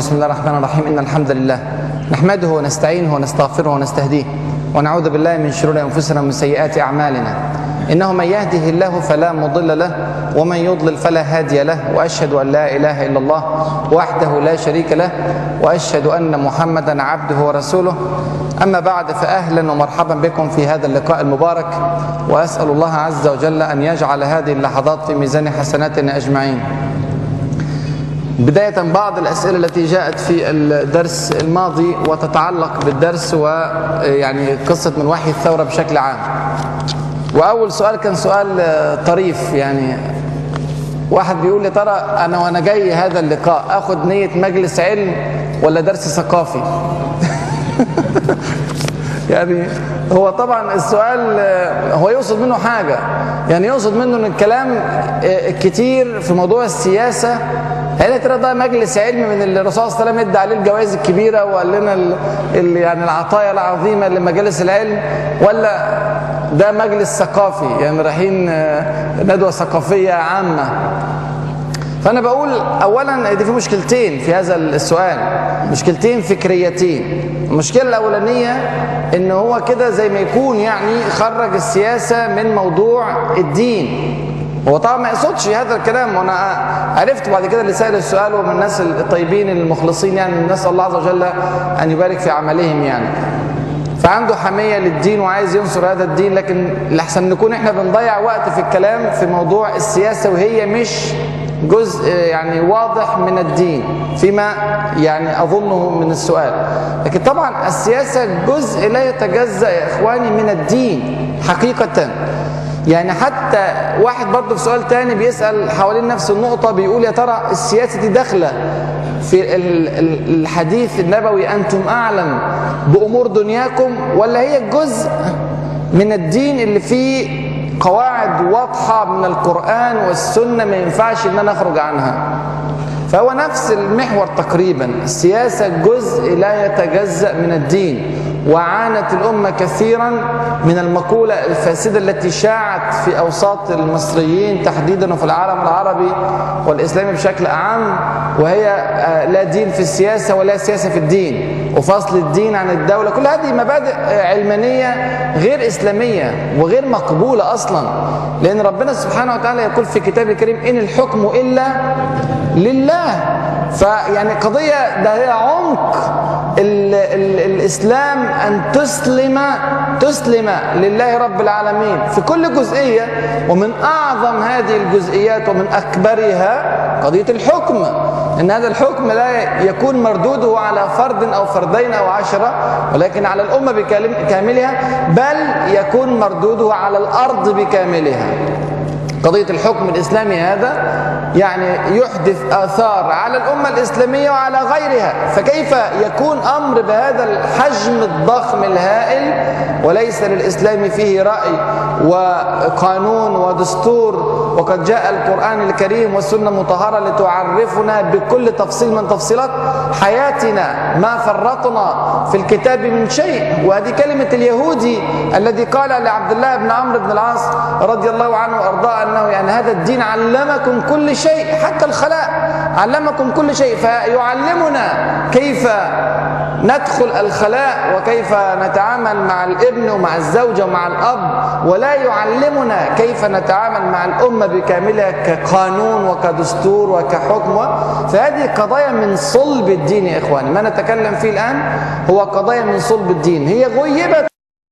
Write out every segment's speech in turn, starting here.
بسم الله الرحمن الرحيم. إن الحمد لله نحمده ونستعينه ونستغفره ونستهديه ونعوذ بالله من شرور أنفسنا ومن سيئات أعمالنا. إنه من يهده الله فلا مضل له ومن يضلل فلا هادي له، وأشهد أن لا إله إلا الله وحده لا شريك له، وأشهد أن محمدا عبده ورسوله. أما بعد، فأهلا ومرحبا بكم في هذا اللقاء المبارك، وأسأل الله عز وجل أن يجعل هذه اللحظات في ميزان حسناتنا أجمعين. بداية بعض الأسئلة التي جاءت في الدرس الماضي وتتعلق بالدرس ويعني قصة من وحي الثورة بشكل عام. وأول سؤال كان سؤال طريف، يعني واحد بيقول لي: ترى أنا وأنا جاي هذا اللقاء أخذ نية مجلس علم ولا درس ثقافي؟ يعني هو طبعا السؤال هو يقصد منه حاجة، يعني يقصد منه ان الكلام كتير في موضوع السياسة. هل ترى ده مجلس علم من اللي الرسول صلى الله عليه وسلم ادى عليه الجوائز الكبيرة وقال لنا يعني العطايا العظيمة لمجالس العلم، ولا ده مجلس ثقافي يعني رايحين ندوة ثقافية عامة؟ فأنا بقول أولا دي في مشكلتين في هذا السؤال، مشكلتين فكريتين. المشكلة الأولانية إن هو كده زي ما يكون يعني خرج السياسة من موضوع الدين. هو طبعا ما يقصدش هذا الكلام، وأنا عرفت بعد كده اللي سأل السؤال ومن الناس الطيبين المخلصين، يعني نسأل الله عز وجل أن يبارك في عملهم يعني. فعنده حمية للدين وعايز ينصر هذا الدين، لكن لحسن نكون احنا بنضيع وقت في الكلام في موضوع السياسة وهي مش جزء يعني واضح من الدين فيما يعني أظنه من السؤال. لكن طبعا السياسة جزء لا يتجزأ يا إخواني من الدين حقيقة. يعني حتى واحد برضه في سؤال تاني بيسأل حوالين نفس النقطة، بيقول: يا ترى السياسة دي داخلة في الحديث النبوي أنتم أعلم بأمور دنياكم، ولا هي جزء من الدين اللي فيه قواعد واضحة من القرآن والسنة ما ينفعش إن أنا أخرج عنها؟ فهو نفس المحور تقريبا. السياسة جزء لا يتجزأ من الدين، وعانت الأمة كثيرا من المقولة الفاسدة التي شاعت في أوساط المصريين تحديدا وفي العالم العربي والإسلامي بشكل أعم، وهي لا دين في السياسة ولا سياسة في الدين، وفصل الدين عن الدولة. كل هذه مبادئ علمانية غير إسلامية وغير مقبولة أصلا، لأن ربنا سبحانه وتعالى يقول في كتابه الكريم: إن الحكم إلا لله. فيعني قضية ده هي عمق الإسلام أن تسلم لله رب العالمين في كل جزئية، ومن أعظم هذه الجزئيات ومن أكبرها قضية الحكم، إن هذا الحكم لا يكون مردوده على فرد أو فردين أو 10، ولكن على الأمة بكاملها، بل يكون مردوده على الأرض بكاملها. قضية الحكم الإسلامي هذا يعني يحدث آثار على الأمة الإسلامية وعلى غيرها، فكيف يكون أمر بهذا الحجم الضخم الهائل وليس للإسلام فيه رأي وقانون ودستور، وقد جاء القرآن الكريم والسنة المطهرة لتعرفنا بكل تفصيل من تفصيلات حياتنا ما فرطنا في الكتاب من شيء. وهذه كلمة اليهودي الذي قال لعبد الله بن عمرو بن العاص رضي الله عنه وأرضاه أنه يعني هذا الدين علمكم كل شيء حتى الخلاء، علمكم كل شيء، فيعلمنا كيف ندخل الخلاء وكيف نتعامل مع الابن ومع الزوجة ومع الأب، ولا يعلمنا كيف نتعامل مع الأمة بكاملها كقانون وكدستور وكحكم. فهذه قضايا من صلب الدين يا إخواني، ما نتكلم فيه الآن هو قضايا من صلب الدين، هي غيبت،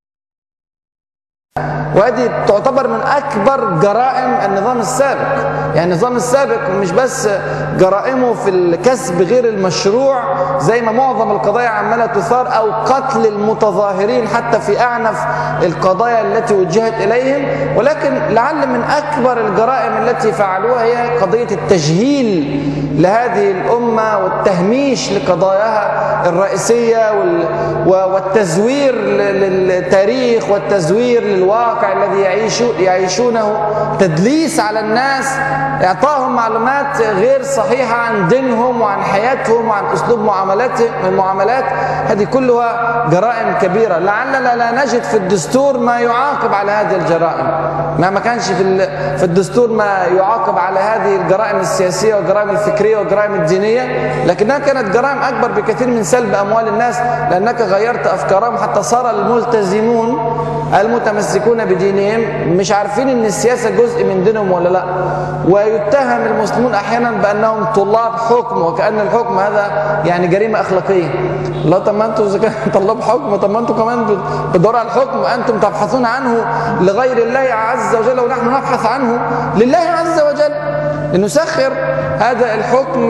وهذه تعتبر من أكبر جرائم النظام السابق. يعني النظام السابق مش بس جرائمه في الكسب غير المشروع زي ما معظم القضايا عمالة تثار، أو قتل المتظاهرين حتى في أعنف القضايا التي وجهت إليهم، ولكن لعل من أكبر الجرائم التي فعلوها هي قضية التجهيل لهذه الأمة والتهميش لقضاياها الرئيسية والتزوير للتاريخ والتزوير الواقع الذي يعيشونه، تدليس على الناس، إعطاهم معلومات غير صحيحة عن دينهم وعن حياتهم وعن أسلوب المعاملات. هذه كلها جرائم كبيرة. لعلنا لا نجد في الدستور ما يعاقب على هذه الجرائم، ما كانش في الدستور ما يعاقب على هذه الجرائم السياسية والجرائم الفكرية والجرائم الدينية، لكنها كانت جرائم أكبر بكثير من سلب أموال الناس، لأنك غيرت أفكارهم حتى صار الملتزمون المتمسكون بدينهم مش عارفين ان السياسة جزء من دينهم ولا لا، ويتهم المسلمون احيانا بانهم طلاب حكم، وكأن الحكم هذا يعني جريمة اخلاقية. لا، طب ما انتم طلاب حكم، طب ما انتم كمان بتدوروا على الحكم، وانتم تبحثون عنه لغير الله عز وجل ونحن نبحث عنه لله عز وجل، لنسخر هذا الحكم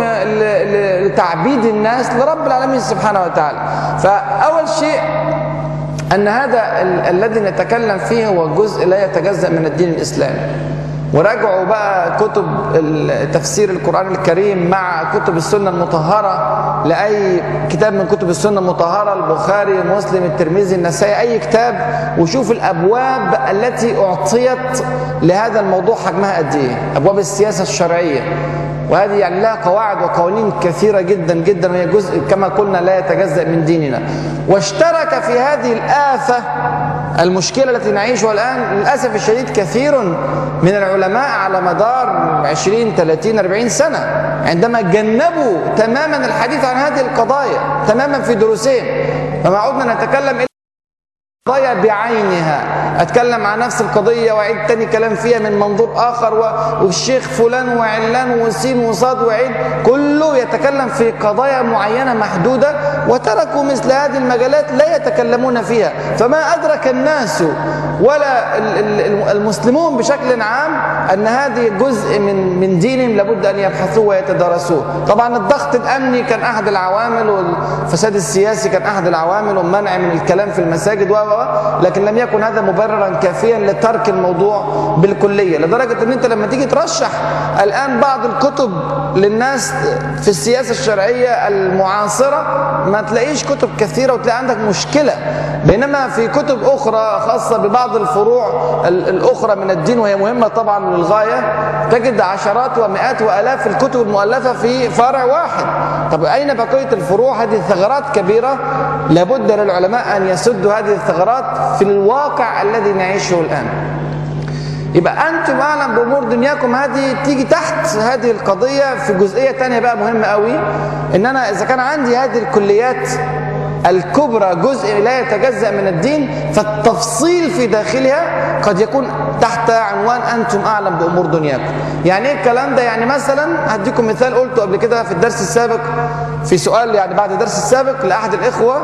لتعبيد الناس لرب العالمين سبحانه وتعالى. فأول شيء أن هذا الذي نتكلم فيه هو جزء لا يتجزأ من الدين الإسلامي. وراجعوا بقى كتب تفسير القرآن الكريم مع كتب السنة المطهرة، لأي كتاب من كتب السنة المطهرة، البخاري، مسلم، الترمذي، النسائي، أي كتاب، وشوف الأبواب التي أعطيت لهذا الموضوع حجمها قد إيه. أبواب السياسة الشرعية، وهذه يعني لها قواعد وقوانين كثيرة جدا جدا، وهي جزء كما قلنا لا يتجزأ من ديننا. واشترك في هذه الآفة المشكلة التي نعيشها الآن للأسف الشديد كثير من العلماء على مدار 20 30 40 سنة، عندما جنبوا تماما الحديث عن هذه القضايا تماما في دروسهم، فما عدنا نتكلم إلا قضايا بعينها. أتكلم عن نفس القضية وأعيد تاني كلام فيها من منظور آخر، والشيخ فلان وعلان وسين وصاد وعيد، كله يتكلم في قضايا معينة محدودة، وتركوا مثل هذه المجالات لا يتكلمون فيها. فما أدرك الناس ولا المسلمون بشكل عام أن هذه جزء من دينهم لابد أن يبحثوه ويتدارسوه. طبعا الضغط الأمني كان أحد العوامل، والفساد السياسي كان أحد العوامل، والمنع من الكلام في المساجد لكن لم يكن هذا مبررا كافيا لترك الموضوع بالكلية، لدرجة ان انت لما تيجي ترشح الان بعض الكتب للناس في السياسة الشرعية المعاصرة ما تلاقيش كتب كثيرة، وتلاقي عندك مشكلة. بينما في كتب اخرى خاصة ببعض الفروع الاخرى من الدين، وهي مهمة طبعا للغاية، تجد عشرات ومئات والاف الكتب المؤلفة في فرع واحد. طب اين بقية الفروع؟ هذه ثغرات كبيرة لابد للعلماء ان يسدوا هذه الثغرات في الواقع الذي نعيشه الآن. يبقى أنتم أعلم بأمور دنياكم، هذه تيجي تحت هذه القضية في جزئية تانية بقى مهمة قوي، إن أنا إذا كان عندي هذه الكليات الكبرى جزء لا يتجزأ من الدين، فالتفصيل في داخلها قد يكون تحت عنوان أنتم أعلم بأمور دنياكم. يعني إيه الكلام ده؟ يعني مثلا هديكم مثال قلته قبل كده في الدرس السابق، في سؤال يعني بعد الدرس السابق لأحد الإخوة،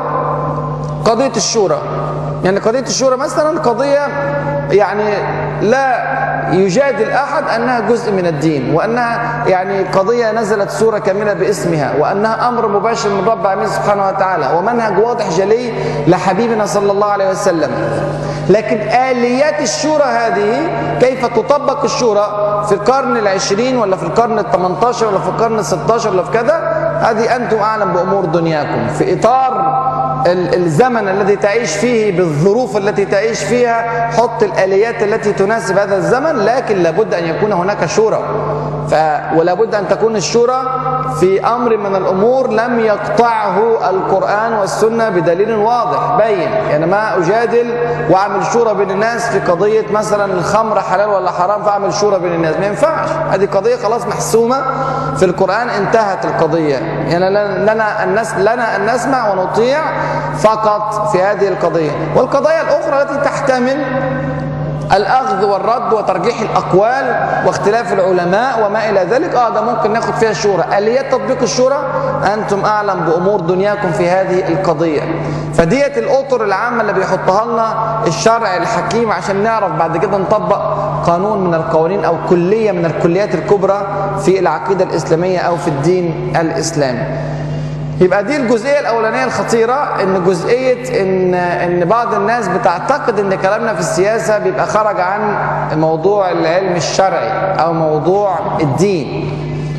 قضية الشورى. يعني قضية الشورى مثلا قضية يعني لا يجادل أحد أنها جزء من الدين، وأنها يعني قضية نزلت سورة كاملة باسمها، وأنها أمر مباشر من رب العالمين سبحانه وتعالى، ومنهج واضح جلي لحبيبنا صلى الله عليه وسلم. لكن آليات الشورى هذه، كيف تطبق الشورى في القرن العشرين ولا في القرن ال18 ولا في القرن ال16 ولا في كذا، هذه أنتم أعلم بأمور دنياكم. في إطار الزمن الذي تعيش فيه بالظروف التي تعيش فيها، حط الآليات التي تناسب هذا الزمن، لكن لابد أن يكون هناك شورى، ولا بد أن تكون الشورى في أمر من الأمور لم يقطعه القرآن والسنة بدليل واضح بين. يعني ما أجادل وأعمل شورى بين الناس في قضية مثلا الخمر حلال ولا حرام فأعمل شورى بين الناس، ما ينفعش. هذه قضية خلاص محسومة في القرآن، انتهت القضية. يعني لنا أن نسمع ونطيع فقط في هذه القضية. والقضايا الأخرى التي تحتمل الأخذ والرد وترجيح الأقوال واختلاف العلماء وما إلى ذلك، ده ممكن ناخد فيها الشورى. آليات تطبيق الشورى أنتم أعلم بأمور دنياكم في هذه القضية. فديت الأطر العامة اللي بيحطها لنا الشرع الحكيم عشان نعرف بعد كده نطبق قانون من القوانين أو كلية من الكليات الكبرى في العقيدة الإسلامية أو في الدين الإسلامي. يبقى دي الجزئية الأولانية الخطيرة، إن جزئية إن بعض الناس بتعتقد إن كلامنا في السياسة بيبقى خرج عن موضوع العلم الشرعي أو موضوع الدين.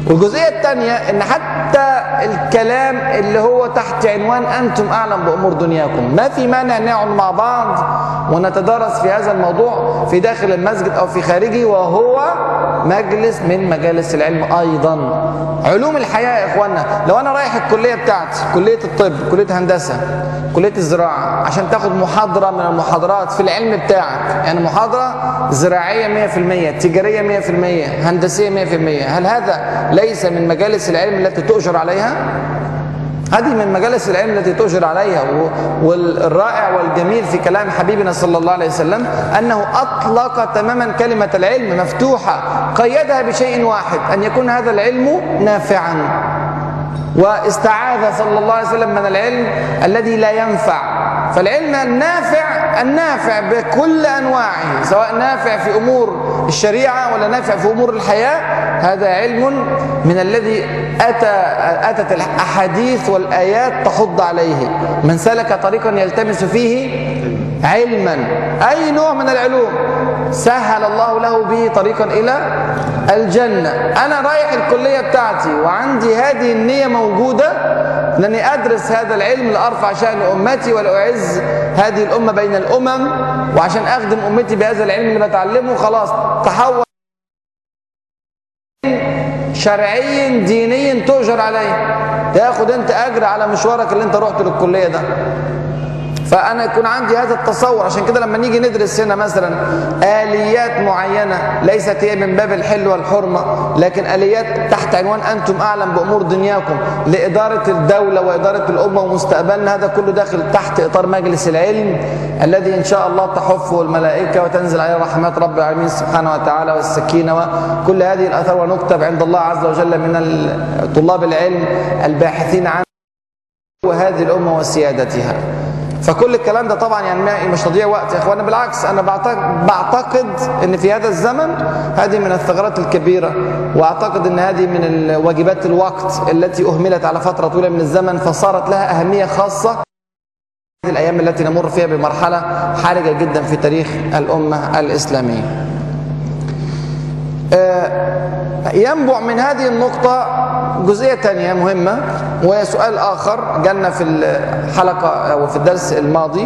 والجزئية الثانية ان حتى الكلام اللي هو تحت عنوان انتم اعلم بامور دنياكم، ما في مانع نقعد مع بعض ونتدارس في هذا الموضوع في داخل المسجد او في خارجه، وهو مجلس من مجالس العلم ايضا. علوم الحياة يا اخوانا، لو انا رايح الكلية بتاعتي، كلية الطب، كلية هندسة، كلية الزراعة، عشان تاخد محاضرة من المحاضرات في العلم بتاعك، يعني محاضرة زراعية 100%، تجارية 100%، هندسية 100%، هل هذا ليس من مجالس العلم التي تؤجر عليها؟ هذه من مجالس العلم التي تؤجر عليها. والرائع والجميل في كلام حبيبنا صلى الله عليه وسلم أنه أطلق تماما كلمة العلم مفتوحة، قيدها بشيء واحد، أن يكون هذا العلم نافعا. واستعاذ صلى الله عليه وسلم من العلم الذي لا ينفع. فالعلم النافع بكل أنواعه، سواء نافع في أمور الشريعة ولا نافع في أمور الحياة، هذا علم من الذي أتت الأحاديث والآيات تحض عليه. من سلك طريقا يلتمس فيه علما، أي نوع من العلوم، سهل الله له به طريقا إلى الجنة. أنا رايح الكلية بتاعتي وعندي هذه النية موجودة، لأني أدرس هذا العلم لأرفع شأن أمتي ولأعز هذه الأمة بين الأمم، وعشان أخدم أمتي بهذا العلم اللي بتعلمه، خلاص تحول شرعي ديني تؤجر عليه، تاخد أنت أجر على مشوارك اللي أنت رحت للكلية ده. فأنا يكون عندي هذا التصور. عشان كده لما نيجي ندرس هنا مثلا آليات معينة ليست هي من باب الحل والحرمة، لكن آليات تحت عنوان أنتم أعلم بأمور دنياكم لإدارة الدولة وإدارة الأمة ومستقبلنا، هذا كله داخل تحت إطار مجلس العلم الذي إن شاء الله تحفه الملائكة وتنزل عليه رحمات رب العالمين سبحانه وتعالى والسكينة وكل هذه الآثار، ونكتب عند الله عز وجل من طلاب العلم الباحثين عن وهذه الأمة وسيادتها. فكل الكلام ده طبعا يعني مش تضييع وقت يا اخوانا، بالعكس انا بعتقد ان في هذا الزمن هذه من الثغرات الكبيرة، واعتقد ان هذه من واجبات الوقت التي اهملت على فترة طويلة من الزمن، فصارت لها اهمية خاصة في الايام التي نمر فيها بمرحلة حرجة جدا في تاريخ الامة الاسلامية. ينبع من هذه النقطة جزئية تانية مهمة، وهي سؤال آخر جالنا في الحلقة أو في الدرس الماضي،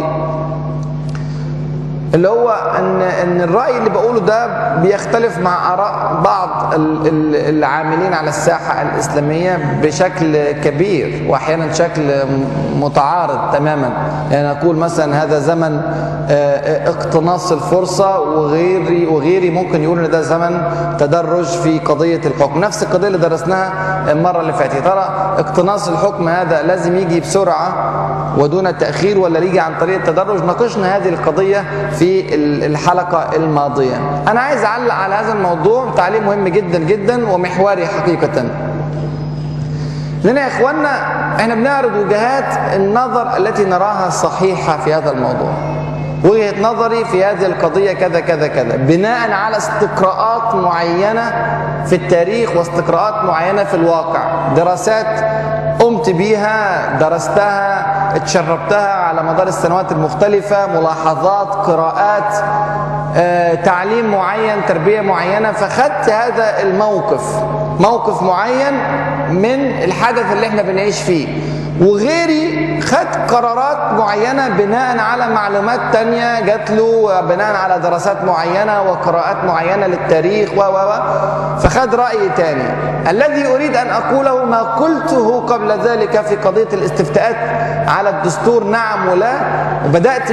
اللي هو أن الرأي اللي بقوله ده بيختلف مع آراء بعض العاملين على الساحة الإسلامية بشكل كبير، وأحيانا شكل متعارض تماما. يعني أقول مثلا هذا زمن اقتناص الفرصة، وغيري ممكن يقول ان ده زمن تدرج في قضية الحكم، نفس القضية اللي درسناها المرة اللي فاتت. ترى اقتناص الحكم هذا لازم يجي بسرعة ودون تأخير، ولا يجي عن طريق التدرج؟ ناقشنا هذه القضية في الحلقة الماضية. أنا عايز أعلق على هذا الموضوع تعليق مهم جدا جدا ومحوري حقيقة، لأن يا إخوانا احنا بنعرض وجهات النظر التي نراها صحيحة في هذا الموضوع. وجهة نظري في هذه القضية كذا كذا كذا، بناء على استقراءات معينة في التاريخ واستقراءات معينة في الواقع، دراسات قمت بيها، درستها، اتشربتها على مدار السنوات المختلفة، ملاحظات، قراءات، تعليم معين، تربية معينة، فخدت هذا موقف معين من الحدث اللي احنا بنعيش فيه. وغيري خد قرارات معينة بناء على معلومات تانية جات له، بناء على دراسات معينة وقراءات معينة للتاريخ فخد رأي تاني. الذي أريد أن أقوله ما قلته قبل ذلك في قضية الاستفتاءات على الدستور نعم ولا، وبدأت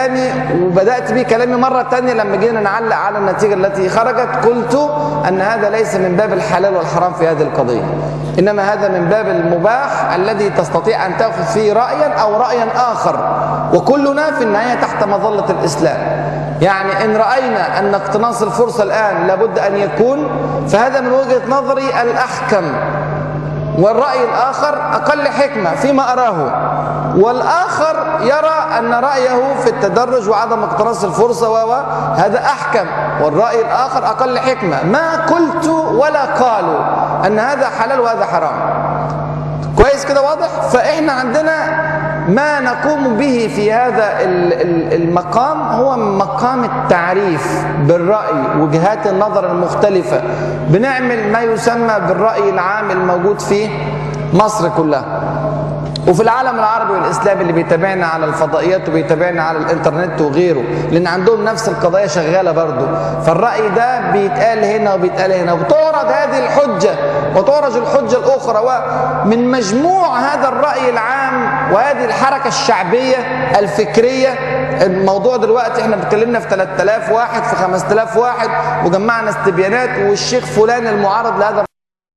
بيه كلامي مرة تانية لما جينا نعلق على النتيجة التي خرجت. قلت أن هذا ليس من باب الحلال والحرام في هذه القضية، إنما هذا من باب المباح الذي تستطيع أن تأخذ فيه رأيا أو رأيا آخر، وكلنا في النهاية تحت مظلة الإسلام. يعني إن رأينا أن اقتناص الفرصة الآن لابد أن يكون، فهذا من وجهة نظري الأحكم، والرأي الآخر أقل حكمة فيما أراه، والآخر يرى أن رأيه في التدرج وعدم اقتناص الفرصة هذا أحكم، والرأي الآخر أقل حكمة. ما قلت ولا قالوا أن هذا حلال وهذا حرام. كويس كده واضح؟ فإحنا عندنا ما نقوم به في هذا المقام هو مقام التعريف بالرأي، وجهات النظر المختلفة. بنعمل ما يسمى بالرأي العام الموجود في مصر كلها وفي العالم العربي والإسلامي اللي بيتابعنا على الفضائيات وبيتابعنا على الإنترنت وغيره، لأن عندهم نفس القضايا شغالة برضه. فالرأي ده بيتقال هنا وبيتقال هنا، وتعرض هذه الحجة وتعرض الحجة الأخرى، ومن مجموع هذا الرأي العام وهذه الحركة الشعبية الفكرية. الموضوع دلوقتي احنا بنتكلمنا في 3000 واحد في 5000 واحد، وجمعنا استبيانات، والشيخ فلان المعارض لهذا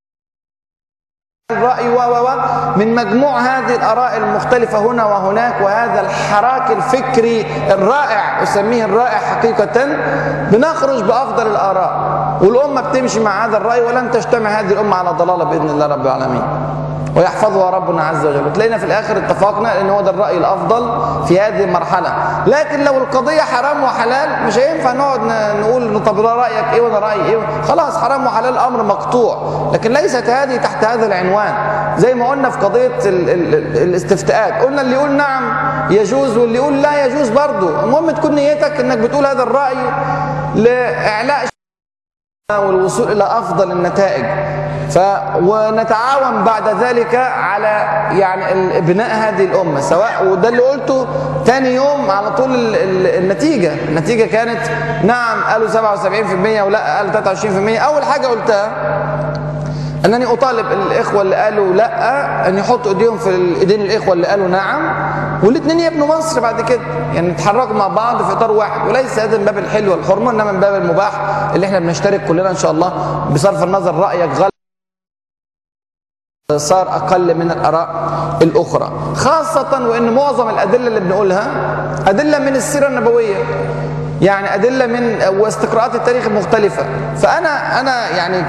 الرأي من مجموع هذه الآراء المختلفة هنا وهناك، وهذا الحراك الفكري الرائع، أسميه الرائع حقيقة، بنخرج بأفضل الآراء، والأمة بتمشي مع هذا الرأي، ولن تجتمع هذه الأمة على ضلالة بإذن الله رب العالمين، ويحفظها ربنا عز وجل. وتلاقينا في الآخر اتفقنا ان هو ده الرأي الأفضل في هذه المرحلة. لكن لو القضية حرام وحلال مش هينفع نقعد نقول طب رأيك ايه وانا رأيي ايه. خلاص حرام وحلال أمر مقطوع، لكن ليست هذه تحت هذا العنوان. زي ما قلنا في قضية الاستفتاءات، قلنا اللي يقول نعم يجوز واللي يقول لا يجوز برضه. المهم تكون نيتك انك بتقول هذا الرأي لإعلاء والوصول إلى أفضل النتائج. ونتعاون بعد ذلك على يعني بناء هذه الأمة سواء. وده اللي قلته ثاني يوم على طول. النتيجة كانت نعم قالوا 77% ولا قالوا 23%. أول حاجة قلتها أنني أطالب الإخوة اللي قالوا لا أن يحطوا إيديهم في إيدين الإخوة اللي قالوا نعم، والاثنين يبنوا مصر بعد كده، يعني نتحركوا مع بعض في إطار واحد، وليس هذا من باب الحل والحرمة، إنما من باب المباح اللي إحنا بنشترك كلنا إن شاء الله، بصرف النظر رأيك غلط صار أقل من الآراء الأخرى، خاصة وإن معظم الأدلة اللي بنقولها أدلة من السيرة النبوية، يعني أدلة من واستقراءات التاريخ المختلفة. فأنا يعني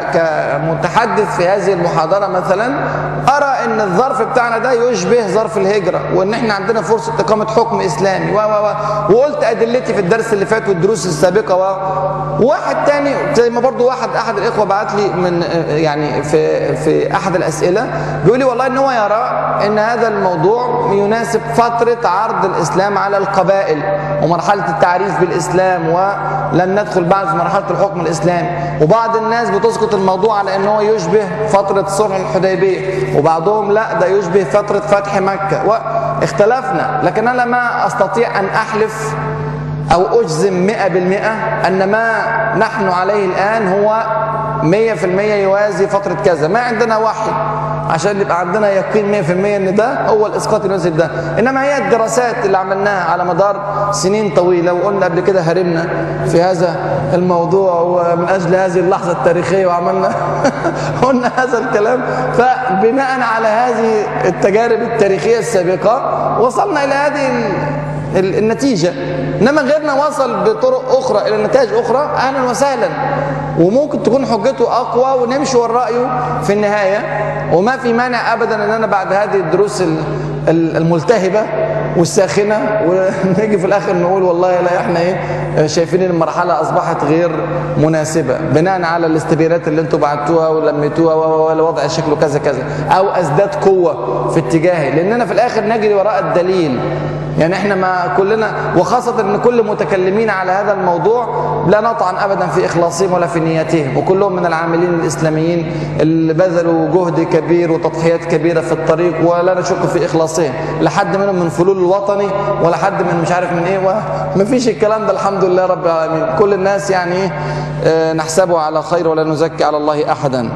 كمتحدث في هذه المحاضرة مثلا أرى أن الظرف بتاعنا ده يشبه ظرف الهجرة، وأن احنا عندنا فرصة إقامة حكم إسلامي وقلت أدلتي في الدرس اللي فات والدروس السابقة. وواحد تاني زي ما برضو أحد الإخوة بعت لي من يعني في أحد الأسئلة بيقول لي والله أن هو يرى أن هذا الموضوع يناسب فترة عرض الإسلام على القبائل ومرحلة التعريف بالإسلام، ولن ندخل بعد في مرحلة الحكم الإسلامي. وبعض الناس بتسقط الموضوع على أنه يشبه فترة صلح الحديبية، وبعضهم لا ده يشبه فترة فتح مكة، واختلفنا. لكن أنا ما أستطيع أن أحلف أو أجزم 100% أن ما نحن عليه الآن هو 100% يوازي فترة كذا. ما عندنا وحي عشان يبقى عندنا يقين 100% ان ده هو الاسقاط يناسب ده، انما هي الدراسات اللي عملناها على مدار سنين طويله، وقلنا قبل كده هرمنا في هذا الموضوع ومن اجل هذه اللحظه التاريخيه وعملنا قلنا هذا الكلام. فبناء على هذه التجارب التاريخيه السابقه وصلنا الى هذه النتيجة، إنما غيرنا وصل بطرق أخرى إلى نتائج أخرى، أهلا وسهلا، وممكن تكون حجته أقوى ونمشي ورا رأيه في النهاية. وما في مانع أبدا أن أنا بعد هذه الدروس الملتهبة والساخنة ونيجي في الآخر نقول والله لا إحنا شايفين المرحلة أصبحت غير مناسبة بناء على الاستبيانات اللي أنتم بعتوها ولميتوها والوضع شكله كذا كذا، أو أزداد قوة في اتجاهي، لأننا في الآخر نجري وراء الدليل. يعني احنا ما كلنا، وخاصة ان كل متكلمين على هذا الموضوع لا نطعن ابدا في اخلاصهم ولا في نياتهم، وكلهم من العاملين الاسلاميين اللي بذلوا جهد كبير وتضحيات كبيرة في الطريق، ولا نشك في اخلاصهم، لا حد منهم من فلول الوطني ولا حد من مش عارف من ايه، ما فيش الكلام ده الحمد لله رب العالمين. كل الناس يعني نحسبه على خير ولا نزكي على الله احدا.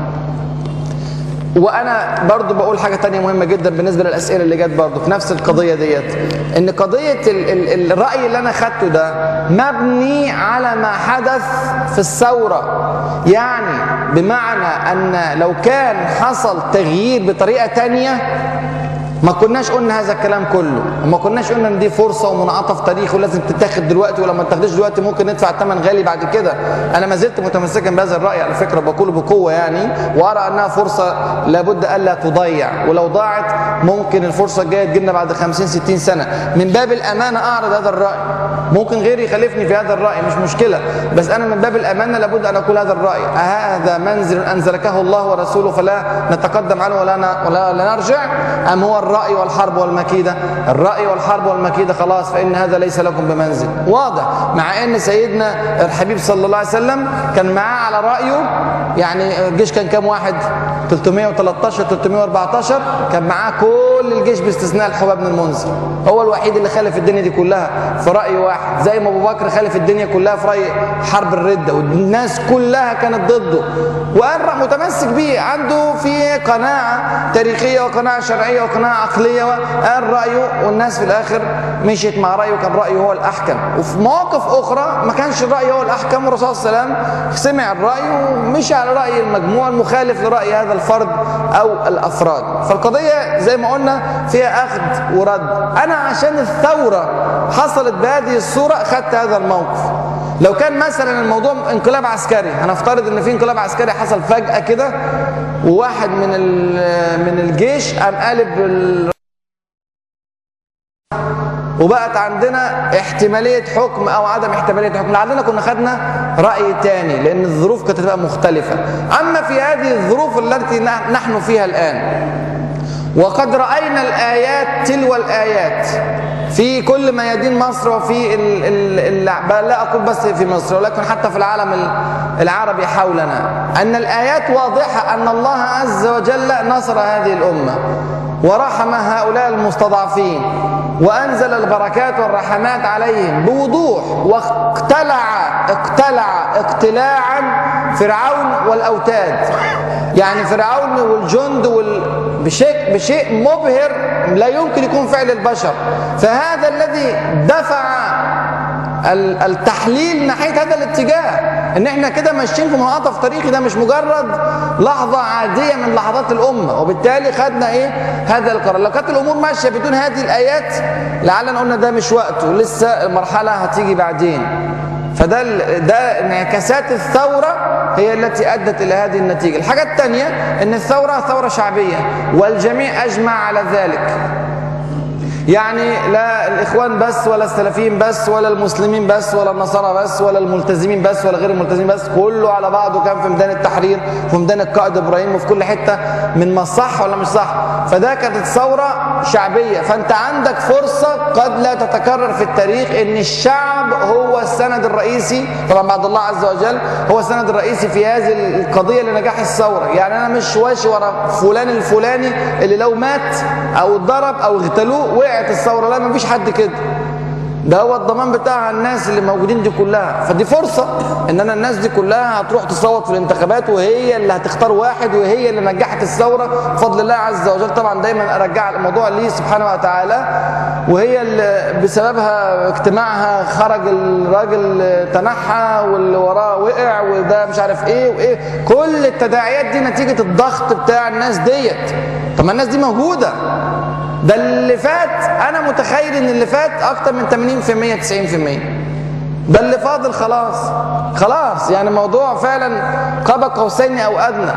وانا برضو بقول حاجة تانية مهمة جدا بالنسبة للأسئلة اللي جت برضو في نفس القضية ديت، ان قضية الرأي اللي انا خدته ده مبني على ما حدث في الثورة، يعني بمعنى ان لو كان حصل تغيير بطريقة تانية ما كناش قلنا هذا الكلام كله، وما كناش قلنا ان دي فرصه ومنعطف تاريخي ولازم تتاخد دلوقتي، ولما تاخدش دلوقتي ممكن ندفع ثمن غالي بعد كده. انا ما زلت متمسكا بهذا الراي على فكره، بقوله بقوه يعني، وارى انها فرصه لابد الا تضيع، ولو ضاعت ممكن الفرصه الجايه تجينا بعد 50 60 سنه. من باب الامانه اعرض هذا الراي، ممكن غيري يخالفني في هذا الراي مش مشكله، بس انا من باب الامانه لابد ان اقول هذا الراي. هذا منزل انزلكه الله ورسوله فلا نتقدم عنه ولا نرجع، ام هو الرأي والحرب والمكيدة؟ الرأي والحرب والمكيدة خلاص، فإن هذا ليس لكم بمنزل. واضح، مع ان سيدنا الحبيب صلى الله عليه وسلم كان معاه على رأيه، يعني الجيش كان كام واحد؟ 313 314، كان معاه كل الجيش باستثناء الحباب بن المنذر. هو الوحيد اللي خالف الدنيا دي كلها في رأي واحد، زي ما ابو بكر خالف الدنيا كلها في رأي حرب الردة، والناس كلها كانت ضده، وقال متمسك بيه، عنده في قناعة تاريخية وقناعة شرعية وقناعة عقلية، وقال رأيه، والناس في الآخر مشيت مع رأيه، كان رأيه هو الأحكم. وفي مواقف أخرى ما كانش الرأي هو الأحكم، والرسول صلى الله عليه وسلم سمع الرأي ومشي على رأي المجموع المخالف لرأي هذا الفرد أو الأفراد. فالقضية زي ما قلنا فيها أخذ ورد. أنا عشان الثورة حصلت بهذه الصورة خدت هذا الموقف. لو كان مثلا الموضوع انقلاب عسكري، هنفترض ان في انقلاب عسكري حصل فجأة كده، وواحد من الجيش قام قالب وبقت عندنا احتمالية حكم او عدم احتمالية حكم، لعلنا كنا خدنا رأي تاني لان الظروف كانت هتبقى مختلفة. اما في هذه الظروف التي نحن فيها الآن، وقد رأينا الآيات تلو الآيات في كل ميادين مصر، وفي لا أقول بس في مصر ولكن حتى في العالم العربي حولنا، أن الآيات واضحة أن الله عز وجل نصر هذه الأمة ورحم هؤلاء المستضعفين وأنزل البركات والرحمات عليهم بوضوح، واقتلع اقتلاعا فرعون والأوتاد، يعني فرعون والجند بشيء مبهر لا يمكن يكون فعل البشر. فهذا الذي دفع التحليل ناحية هذا الاتجاه، ان احنا كده ماشيين في منعطف تاريخي، ده مش مجرد لحظة عادية من لحظات الأمة، وبالتالي خدنا ايه هذا القرار. لو كانت الأمور ماشية بدون هذه الآيات لعلنا قلنا ده مش وقته، لسه المرحلة هتيجي بعدين. فده انعكاسات الثورة هي التي أدت إلى هذه النتيجة. الحاجة الثانية ان الثورة ثورة شعبية، والجميع أجمع على ذلك، يعني لا الإخوان بس ولا السلفيين بس ولا المسلمين بس ولا النصارى بس ولا الملتزمين بس ولا غير الملتزمين بس، كله على بعضه كان في ميدان التحرير وفي ميدان القائد إبراهيم وفي كل حتة من ما صح ولا مش صح. فده كانت ثورة شعبية. فأنت عندك فرصة قد لا تتكرر في التاريخ، إن الشعب هو السند الرئيسي، طبعا بعد الله عز وجل هو السند الرئيسي في هذه القضية لنجاح الثورة. يعني أنا مش واشي ورا فلان الفلاني اللي لو مات أو اتضرب أو اغتالوه وقعت الثورة، لا مفيش حد كده، ده هو الضمان بتاع الناس اللي موجودين دي كلها. فدي فرصة ان انا الناس دي كلها هتروح تصوت في الانتخابات، وهي اللي هتختار واحد، وهي اللي نجحت الثورة بفضل الله عز وجل. طبعا دايما ارجع الموضوع ليه سبحانه وتعالى، وهي اللي بسببها اجتماعها خرج الراجل تنحى واللي وراه وقع وده مش عارف ايه وايه، كل التداعيات دي نتيجة الضغط بتاع الناس ديت. طب ما الناس دي موجودة، ده اللي فات انا متخيل ان اللي فات اكتر من 80% 90%، ده اللي فاضل خلاص يعني الموضوع فعلا قاب قوسين او ادنى،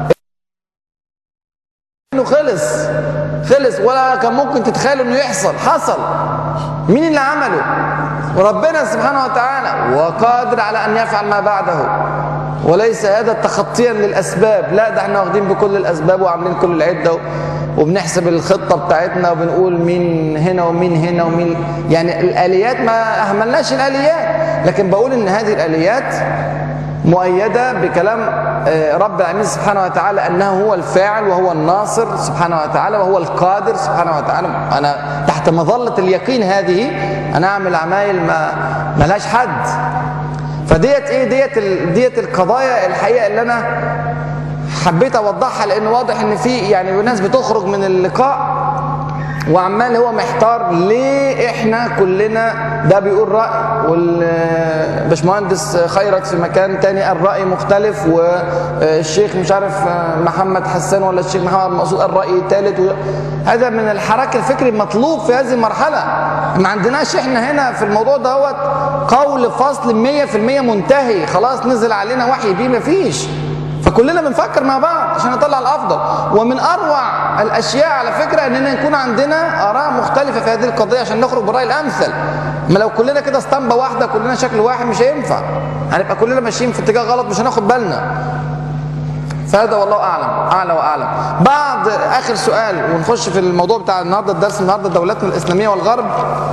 انه خلص ولا كان ممكن تتخيلوا انه يحصل. حصل. مين اللي عمله؟ وربنا سبحانه وتعالى، وقادر على ان يفعل ما بعده، وليس هذا تخطيا للاسباب، لا ده احنا واخدين بكل الاسباب وعاملين كل العده وبنحسب الخطة بتاعتنا وبنقول مين هنا ومين هنا ومين، يعني الآليات ما أهملناش الآليات، لكن بقول إن هذه الآليات مؤيدة بكلام رب العالمين سبحانه وتعالى أنه هو الفاعل وهو الناصر سبحانه وتعالى وهو القادر سبحانه وتعالى. أنا تحت مظلة اليقين هذه أنا أعمل عمايل ما لهاش حد. فديت إيه ديت القضايا الحقيقة اللي أنا حبيت اوضحها، لان واضح ان في يعني ناس بتخرج من اللقاء وعمال هو محتار ليه احنا كلنا ده بيقول راي والباشمهندس خيرت في مكان تاني قال راي مختلف، والشيخ مش عارف محمد حسان ولا الشيخ محمد مقصود قال راي ثالث. هذا من الحراك الفكري المطلوب في هذه المرحله. ما عندناش احنا هنا في الموضوع دوت قول فصل 100% منتهي خلاص نزل علينا وحي بيه، مفيش. فكلنا بنفكر مع بعض عشان نطلع الافضل. ومن اروع الاشياء على فكره اننا يكون عندنا اراء مختلفه في هذه القضيه عشان نخرج بالراي الامثل. ما لو كلنا كده اسطمبه واحده كلنا شكل واحد مش هينفع، هنبقى كلنا ماشيين في اتجاه غلط مش هناخد بالنا. فهذا والله اعلم، اعلى واعلم. بعد اخر سؤال ونخش في الموضوع بتاع النهارده، الدرس النهارده دولتنا الاسلاميه والغرب.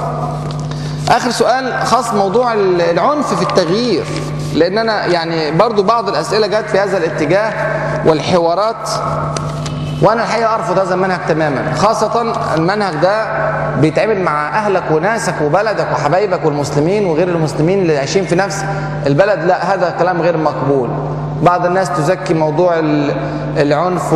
اخر سؤال خاص موضوع العنف في التغيير، لان انا يعني برضو بعض الاسئله جت في هذا الاتجاه والحوارات، وانا الحقيقه ارفض هذا المنهج تماما. خاصه المنهج ده بيتعامل مع اهلك وناسك وبلدك وحبايبك والمسلمين وغير المسلمين اللي عايشين في نفس البلد. لا، هذا كلام غير مقبول. بعض الناس تزكي موضوع العنف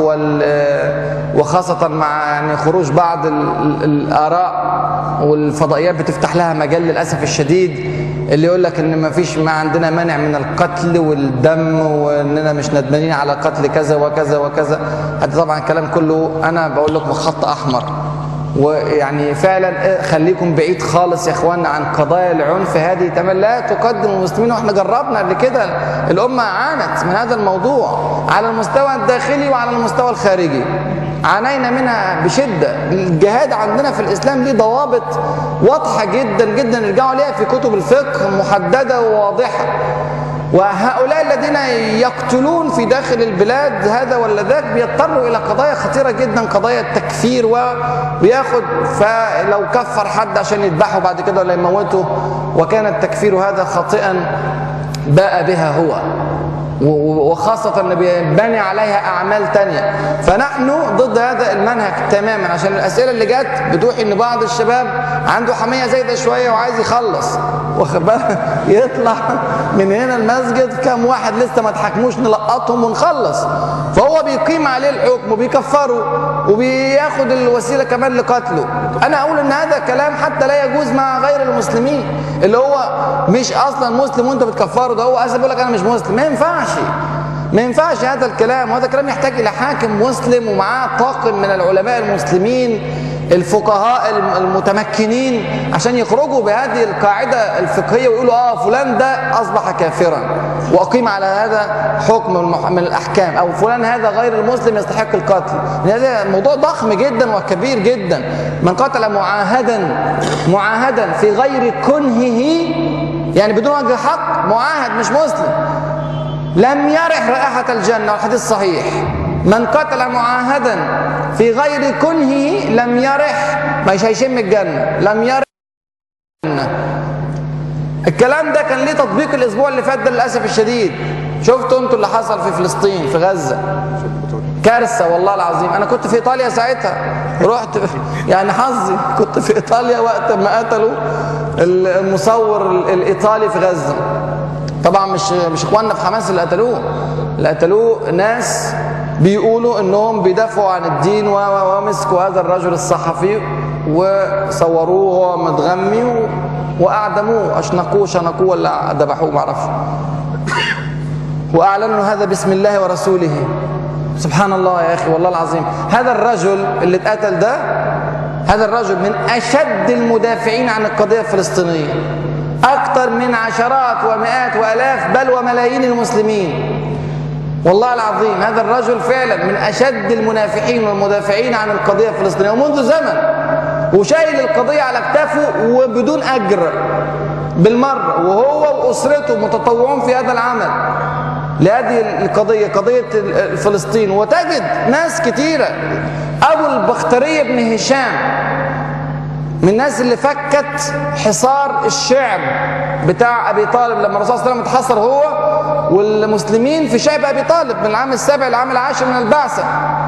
وخاصة مع يعني خروج بعض الآراء، والفضائيات بتفتح لها مجال للأسف الشديد، اللي يقول لك ان ما عندنا مانع من القتل والدم، واننا مش ندمانين على قتل كذا وكذا وكذا. هذا طبعا كلام كله انا بقول لكم خط احمر. ويعني فعلا خليكم بعيد خالص يا اخواننا عن قضايا العنف هذه، تمام؟ لا تقدم المسلمين، واحنا جربنا قبل كده، الامه عانت من هذا الموضوع على المستوى الداخلي وعلى المستوى الخارجي، عانينا منها بشده. الجهاد عندنا في الاسلام ليه ضوابط واضحه جدا جدا، نرجعوا ليها في كتب الفقه محدده وواضحه. وهؤلاء الذين يقتلون في داخل البلاد هذا ولا ذاك بيضطروا إلى قضايا خطيرة جدا، قضايا التكفير، وياخد فلو كفر حد عشان يذبحه بعد كده ولا يموته، وكان التكفير هذا خاطئا باء بها هو، وخاصة ان بيبني عليها اعمال تانية. فنحن ضد هذا المنهج تماما، عشان الاسئلة اللي جت بتوحي ان بعض الشباب عنده حمية زايدة شوية وعايز يخلص، يطلع من هنا المسجد كم واحد لسه ما اتحكموش نلقطهم ونخلص، فهو بيقيم عليه الحكم وبيكفره وبياخد الوسيلة كمان لقتله. انا اقول ان هذا كلام حتى لا يجوز مع غير المسلمين، اللي هو مش اصلا مسلم وانت بتكفره، ده هو اسف بيقول لك انا مش مسلم. ما ينفعش هذا الكلام، وهذا الكلام يحتاج الى حاكم مسلم ومعاه طاقم من العلماء المسلمين الفقهاء المتمكنين عشان يخرجوا بهذه القاعدة الفقهية ويقولوا فلان ده أصبح كافرا وأقيم على هذا حكم من الأحكام، أو فلان هذا غير المسلم يستحق القتل. هذا موضوع ضخم جدا وكبير جدا. من قتل معاهدا في غير كنهه، يعني بدون وجه حق، معاهد مش مسلم، لم يرح رائحة الجنة، والحديث صحيح. من قتل معاهدا في غير كنهه لم يرح، مش هيشم الجنة، لم يرح الجنة. الكلام ده كان ليه تطبيق الأسبوع اللي فات ده للأسف الشديد. شفتوا انتوا اللي حصل في فلسطين في غزة؟ كارثة والله العظيم. أنا كنت في إيطاليا ساعتها، رحت يعني حظي كنت في إيطاليا وقت ما قتلوا المصور الإيطالي في غزة. طبعا مش اخواننا في حماس اللي قتلوه ناس بيقولوا انهم بيدافعوا عن الدين، ومسكوا هذا الرجل الصحفي وصوروه وهو متغمي واعدموه، شنقوه ولا ذبحوه ما اعرفش، واعلنوا هذا بسم الله ورسوله. سبحان الله يا اخي والله العظيم. هذا الرجل اللي اتقتل ده، هذا الرجل من اشد المدافعين عن القضيه الفلسطينيه، أكثر من عشرات ومئات وآلاف بل وملايين المسلمين. والله العظيم هذا الرجل فعلا من أشد المنافحين والمدافعين عن القضية الفلسطينية، ومنذ زمن، وشايل القضية على اكتافه وبدون أجر بالمرة، وهو وأسرته متطوعون في هذا العمل لهذه القضية، قضية فلسطين. وتجد ناس كتيرة، أبو البختري بن هشام من الناس اللي فكت حصار الشعب بتاع أبي طالب لما الرسول صلى الله عليه وسلم اتحصر هو والمسلمين في شعب أبي طالب من العام السابع للعام العاشر من البعثة.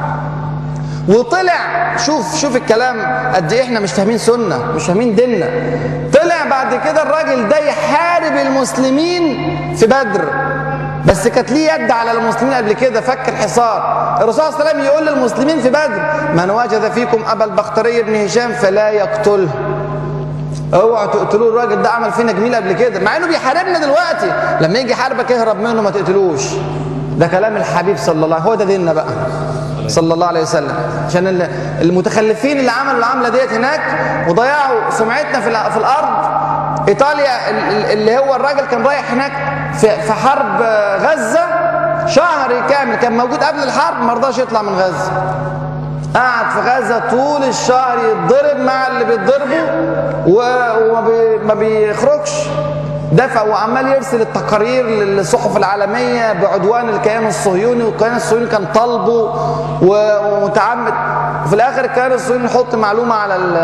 وطلع شوف الكلام قد ايه احنا مش فاهمين سنة، مش فاهمين ديننا. طلع بعد كده الراجل ده يحارب المسلمين في بدر، بس كانت ليه يد على المسلمين قبل كده، فك الحصار. الرسول صلى الله عليه وسلم يقول للمسلمين في بدر: من وجد فيكم أبا البختري بن هشام فلا يقتله. اوعوا تقتلوه، الراجل ده عمل فينا جميل قبل كده، مع انه بيحاربنا دلوقتي. لما يجي حاربك اهرب منه، ما تقتلوش. ده كلام الحبيب صلى الله عليه وسلم، هو ده ديننا بقى صلى الله عليه وسلم. عشان المتخلفين اللي عملوا العمله ديت هناك وضيعوا سمعتنا في الارض. ايطاليا اللي هو الراجل كان رايح هناك في حرب غزه شهر كامل، كان موجود قبل الحرب، ما رضاش يطلع من غزه، قعد في غزه طول الشهر يتضرب مع اللي بيتضربوا وما بيخرجش. دفع وعمال يرسل التقارير للصحف العالميه بعدوان الكيان الصهيوني، والكيان الصهيوني كان طالبه ومتعمد. وفي الاخر الكيان الصهيوني يحط معلومه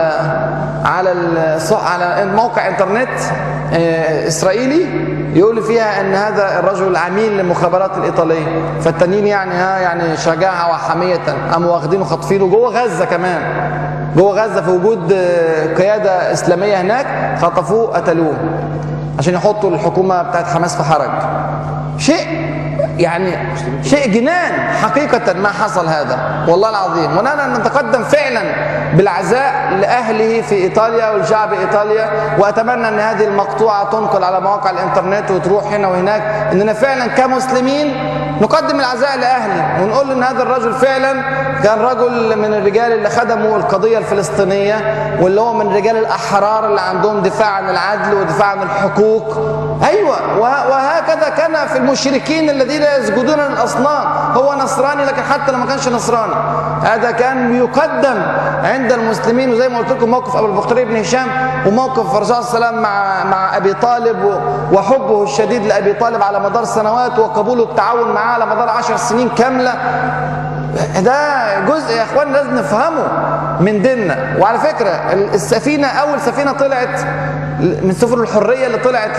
على موقع انترنت اسرائيلي يقول فيها ان هذا الرجل عميل للمخابرات الايطاليه. فالتانيين يعني شجاعه وحميه قاموا واخدينه خاطفينه جوه غزه كمان، جوه غزه في وجود قياده اسلاميه هناك، خطفوه قتلوه عشان يحطوا الحكومه بتاعت حماس في حرج. شيء جنان حقيقة ما حصل هذا والله العظيم. ونحن نتقدم فعلا بالعزاء لأهله في إيطاليا ولشعب إيطاليا، وأتمنى أن هذه المقطوعة تنقل على مواقع الإنترنت وتروح هنا وهناك، أننا فعلا كمسلمين نقدم العزاء لأهله ونقول له أن هذا الرجل فعلا كان رجل من الرجال اللي خدموا القضية الفلسطينية، واللي هو من الرجال الأحرار اللي عندهم دفاع عن العدل ودفاع عن الحقوق. أيوة، وهكذا كان في المشركين الذين يسجدون للأصنام. هو نصراني لكن حتى لو ما كانش نصراني هذا كان يقدم عند المسلمين. وزي ما قلت لكم موقف أبو البختري بن هشام، وموقف الرسول صلى الله عليه وسلم مع أبي طالب وحبه الشديد لأبي طالب على مدار سنوات، وقبوله التعاون معاه على مدار 10 سنين كاملة. ده جزء يا اخوان لازم نفهمه من ديننا. وعلى فكرة السفينة، أول سفينة طلعت من سفن الحرية اللي طلعت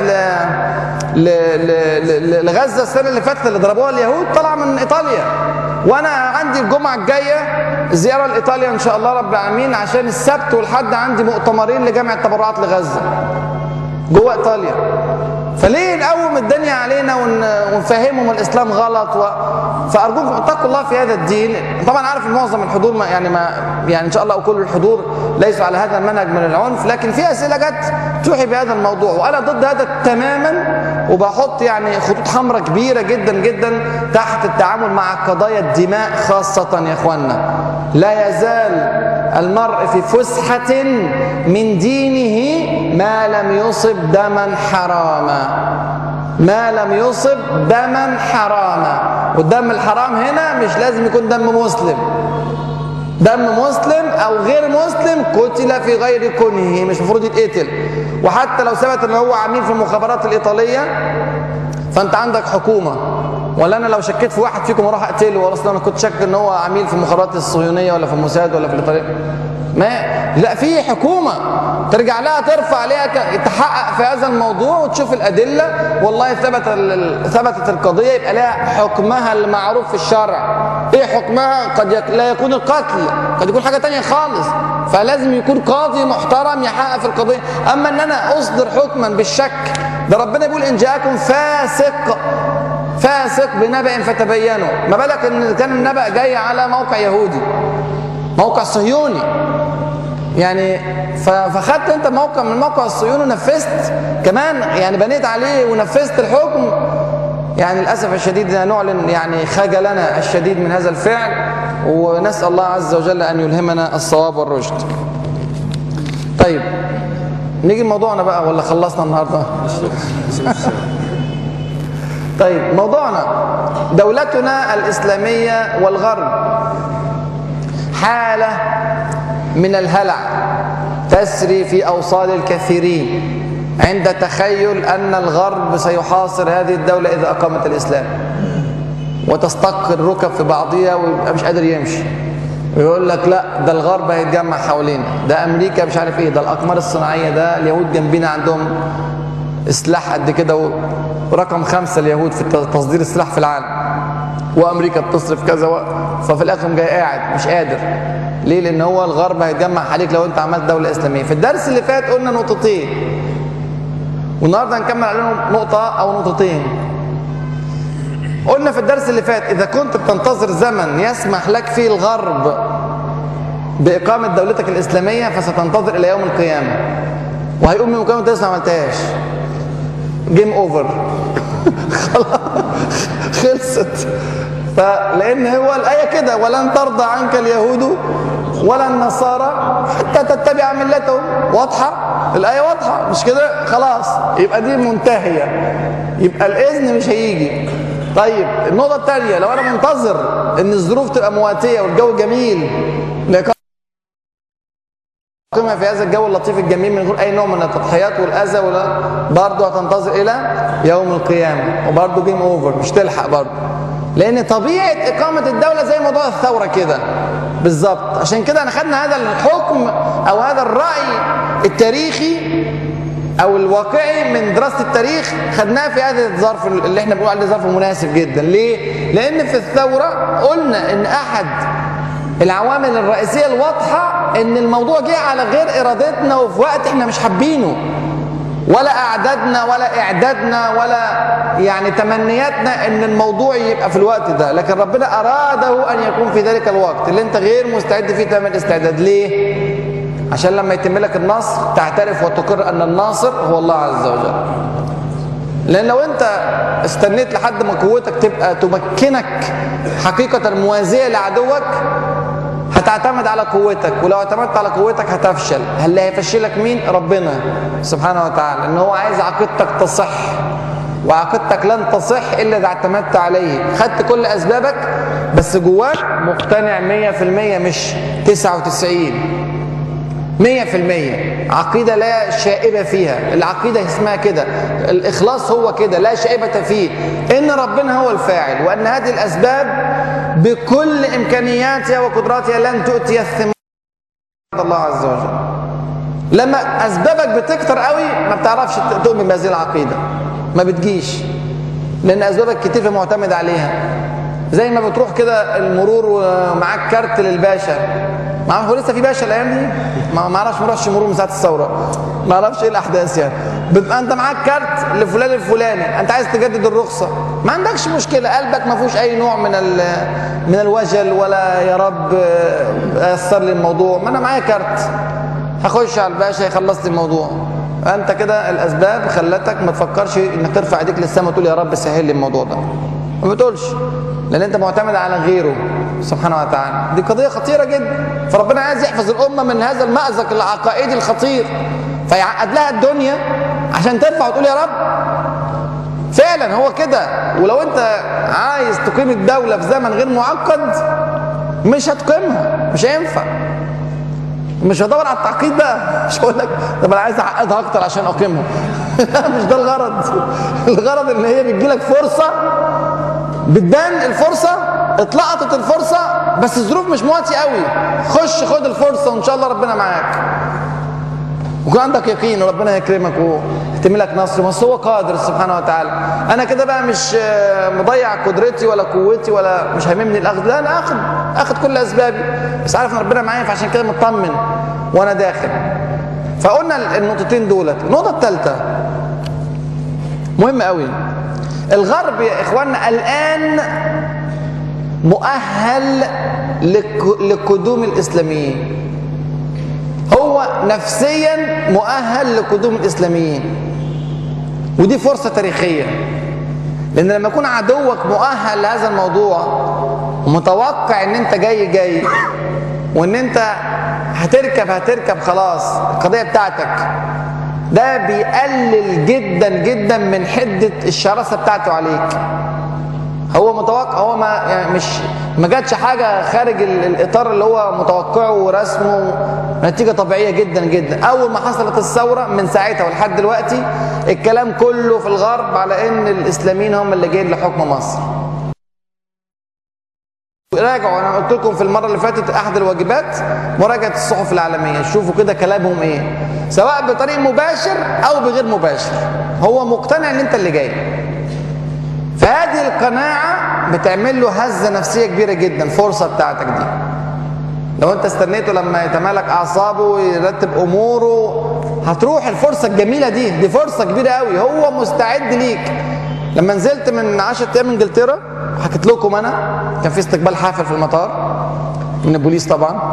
لغزة السنة اللي فاتت اللي ضربوها اليهود، طلع من إيطاليا. وأنا عندي الجمعة الجاية زيارة لإيطاليا إن شاء الله رب العالمين، عشان السبت والحد عندي مؤتمرين لجمع التبرعات لغزة جوه إيطاليا. فليه نقوم الدنيا علينا ونفهمهم الإسلام غلط فأرجوكم اتقوا الله في هذا الدين. طبعا عارف ان معظم الحضور يعني ان شاء الله كل الحضور ليسوا على هذا المنهج من العنف، لكن في أسئلة جت توحي بهذا الموضوع، وأنا ضد هذا تماما، وبحط يعني خطوط حمراء كبيرة جدا جدا تحت التعامل مع قضايا الدماء خاصة يا اخواننا. لا يزال المرء في فسحة من دينه ما لم يصب دما حراما، ما لم يصب دما حراما. والدم الحرام هنا مش لازم يكون دم مسلم، دم مسلم او غير مسلم قتل في غير كنه مش المفروض يتقتل. وحتى لو ثبت ان هو عميل في المخابرات الايطاليه فانت عندك حكومه، ولا انا لو شكيت في واحد فيكم اروح اقتله، ولا اصلا انا كنت شاك ان هو عميل في المخابرات الصهيونيه ولا في الموساد ولا في الايطاليه؟ لا، في حكومه ترجع لها ترفع عليها تحقق في هذا الموضوع وتشوف الادله، والله ثبتت القضيه يبقى لها حكمها المعروف في الشرع. ايه حكمها؟ قد لا يكون القتل، قد يكون حاجه ثانيه خالص، فلازم يكون قاضي محترم يحقق في القضيه. اما ان انا اصدر حكما بالشك، ده ربنا بيقول ان جاءكم فاسق بنبأ فتبينوا، ما بالك ان كان النبأ جاي على موقع يهودي، موقع صهيوني يعني. فخدت انت موقع من الموقع الصهيوني ونفذت كمان، يعني بنيت عليه ونفذت الحكم. يعني للاسف الشديد نعلن يعني خجلنا الشديد من هذا الفعل، ونسأل الله عز وجل ان يلهمنا الصواب والرشد. طيب نيجي لموضوعنا بقى، ولا خلصنا النهارده؟ طيب موضوعنا دولتنا الإسلامية والغرب حالة من الهلع تسري في أوصال الكثيرين عند تخيل أن الغرب سيحاصر هذه الدولة إذا أقامت الإسلام، وتستق الركب في بعضها ويبقى مش قادر يمشي، ويقول لك لا ده الغرب هيتجمع حوالينا، ده أمريكا مش عارف إيه، ده الأقمار الصناعية، ده اليهود جنبنا عندهم سلاح قد كده، ورقم 5 اليهود في تصدير السلاح في العالم، وامريكا بتصرف كذا ففي الاخر جاي قاعد مش قادر. ليه؟ لان هو الغرب هيتجمع عليك لو انت عملت دوله اسلاميه. في الدرس اللي فات قلنا نقطتين، والنهارده هنكمل عليهم نقطه او نقطتين. قلنا في الدرس اللي فات اذا كنت بتنتظر زمن يسمح لك فيه الغرب باقامه دولتك الاسلاميه فستنتظر الى يوم القيامه، وهيقوم يوم القيامه انت لسه ما عملتهاش. جيم اوفر خلصت. فلان هو الايه كده ولن ترضى عنك اليهود ولا النصارى حتى تتبع ملتهم. واضحه الايه؟ واضحه مش كده؟ خلاص يبقى دي منتهيه، يبقى الاذن مش هيجي. طيب النقطه الثانيه، لو انا منتظر ان الظروف تبقى مواتيه والجو جميل تقيمها في هذا الجو اللطيف الجميل من غير اي نوع من التضحيات والاذى، ولا برضه هتنتظر الى يوم القيامه وبرضه جيم اوفر، مش تلحق برضه. لان طبيعه اقامه الدوله زي موضوع الثوره كده بالظبط. عشان كده انا خدنا هذا الحكم او هذا الراي التاريخي او الواقعي من دراسه التاريخ، خدناه في هذا الظرف اللي احنا بنقول عليه ظرف مناسب جدا. ليه؟ لان في الثوره قلنا ان احد العوامل الرئيسيه الواضحه ان الموضوع جه على غير ارادتنا وفي وقت احنا مش حابينه، ولا اعدادنا ولا اعدادنا ولا يعني تمنياتنا ان الموضوع يبقى في الوقت ده، لكن ربنا اراده ان يكون في ذلك الوقت اللي انت غير مستعد فيه تمام الاستعداد. ليه؟ عشان لما يتم لك النصر تعترف وتقر ان الناصر هو الله عز وجل. لان لو انت استنيت لحد ما قوتك تبقى تمكنك حقيقه موازيه لعدوك هتعتمد على قوتك، ولو اعتمدت على قوتك هتفشل. اللي هيفشلك مين؟ ربنا سبحانه وتعالى، ان هو عايز عقيدتك تصح، وعقيدتك لن تصح الا اذا اعتمدت عليه. خدت كل اسبابك بس جواك مقتنع 100%، مش 99، 100% عقيدة لا شائبة فيها. العقيدة اسمها كده، الإخلاص هو كده، لا شائبة فيه، إن ربنا هو الفاعل، وأن هذه الأسباب بكل إمكانياتها وقدراتها لن تؤتي الثمار الله عز وجل. لما أسبابك بتكتر قوي ما بتعرفش تؤمن بهذه العقيدة، ما بتجيش، لأن أسبابك كتير معتمد عليها. زي ما بتروح كده المرور ومعاك كارت للباشا، هو لسه في باشا الايام دي؟ ما اعرفش، ما اروحش مرور من ساعه الثوره، ما اعرفش ايه الاحداث يعني. بتبقى انت معاك كارت لفلان الفلاني، انت عايز تجدد الرخصه، ما عندكش مشكله، قلبك ما فيهوش اي نوع من الوجل ولا يا رب يسر لي الموضوع، ما انا معايا كارت، هخش على الباشا يخلص لي الموضوع. انت كده الاسباب خلتك ما تفكرش انك ترفع ايديك للسماء وتقول يا رب سهل لي الموضوع ده، ما بتقولش، لان انت معتمد على غيره سبحانه وتعالى. دي قضيه خطيره جدا، فربنا عايز يحفظ الامه من هذا المأزق العقائدي الخطير، فيعقد لها الدنيا عشان ترفع وتقول يا رب. فعلا هو كده. ولو انت عايز تقيم الدوله في زمن غير معقد مش هتقيمها، مش هينفع، مش هدور على التعقيد بقى، مش هقول لك طب انا عايز اعقدها اكتر عشان اقيمها لا مش ده الغرض. الغرض ان هي بتجيلك فرصه، بتبان الفرصه، اتلقطت الفرصه بس الظروف مش مواتيه قوي، خش خد الفرصه وان شاء الله ربنا معاك، ويكون عندك يقين وربنا يكرمك ويتم لك نصر، بس هو قادر سبحانه وتعالى. انا كده بقى مش مضيع قدرتي ولا قوتي ولا مش هاممني الاخذ، لا انا اخد كل اسبابي، بس عارف ان ربنا معايا، فعشان كده مطمن وانا داخل. فقلنا النقطتين دولت. النقطه الثالثه مهمه قوي. الغرب يا اخواننا الان مؤهل لقدوم الاسلاميين، هو نفسيا مؤهل لقدوم الاسلاميين، ودي فرصه تاريخيه. لان لما يكون عدوك مؤهل لهذا الموضوع ومتوقع ان انت جاي وان انت هتركب خلاص القضيه بتاعتك، ده بيقلل جدا جدا من حده الشراسه بتاعته عليك. هو متوقع، هو ما جاتش حاجه خارج الاطار اللي هو متوقعه ورسمه، نتيجه طبيعيه جدا جدا. اول ما حصلت الثوره من ساعتها ولحد دلوقتي الكلام كله في الغرب على ان الاسلاميين هم اللي جايين لحكم مصر. راجعوا، انا قلت لكم في المره اللي فاتت احد الواجبات مراجعه الصحف العالميه، شوفوا كده كلامهم ايه، سواء بطريق مباشر او بغير مباشر، هو مقتنع ان انت اللي جاي. فهذه القناعه بتعمل له هزه نفسيه كبيره جدا. الفرصه بتاعتك دي لو انت استنيته لما يتمالك اعصابه ويرتب اموره هتروح الفرصه الجميله دي فرصه كبيره قوي، هو مستعد ليك. لما نزلت من 10 ايام انجلترا حكيت لكم انا كان في استقبال حافل في المطار من البوليس طبعا،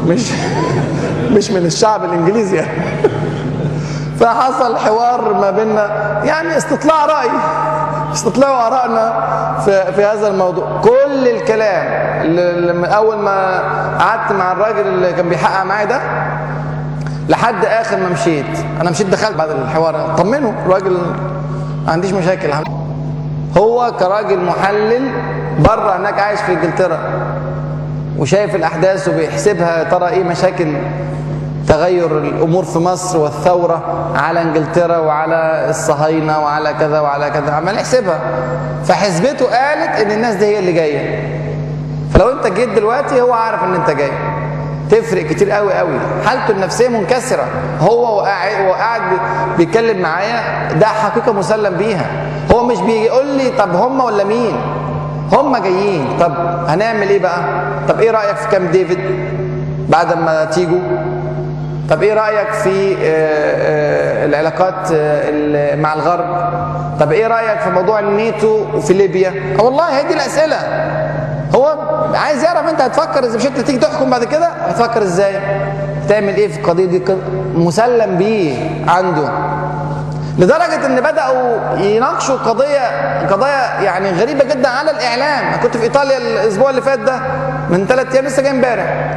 مش من الشعب الانجليزي يعني. فحصل حوار ما بيننا، يعني استطلاع راي، استطلاعوا ارائنا في هذا الموضوع. كل الكلام اللي اول ما قعدت مع الراجل اللي كان بيحقق معايا ده لحد اخر ما مشيت، انا مشيت دخلت بعد الحوار طمنه الراجل ما عنديش مشاكل. هو كراجل محلل بره هناك عايش في انجلترا وشايف الاحداث وبيحسبها، ترى ايه مشاكل تغير الامور في مصر والثوره على انجلترا وعلى الصهاينه وعلى كذا وعلى كذا، عمال يحسبها. فحسبته قالت ان الناس دي هي اللي جايه. فلو انت جيت دلوقتي هو عارف ان انت جاي، تفرق كتير قوي قوي. حالته النفسيه منكسره، هو وقاعد بيتكلم معايا، ده حقيقه مسلم بيها. هو مش بيقول لي طب هم ولا مين، هم جايين. طب هنعمل ايه بقى؟ طب ايه رايك في كامب ديفيد بعد ما تيجوا؟ طب ايه رايك في العلاقات مع الغرب؟ طب ايه رايك في موضوع الناتو وفي ليبيا؟ والله هي دي الاسئله. هو عايز يعرف انت هتفكر ازاي، مش انت تيجي تحكم بعد كده هتفكر ازاي، تعمل ايه في القضيه دي. مسلم بيه عنده، لدرجه ان بداوا يناقشوا قضايا يعني غريبه جدا على الاعلام. انا كنت في ايطاليا الاسبوع اللي فات ده من 3 ايام، لسه جاي امبارح.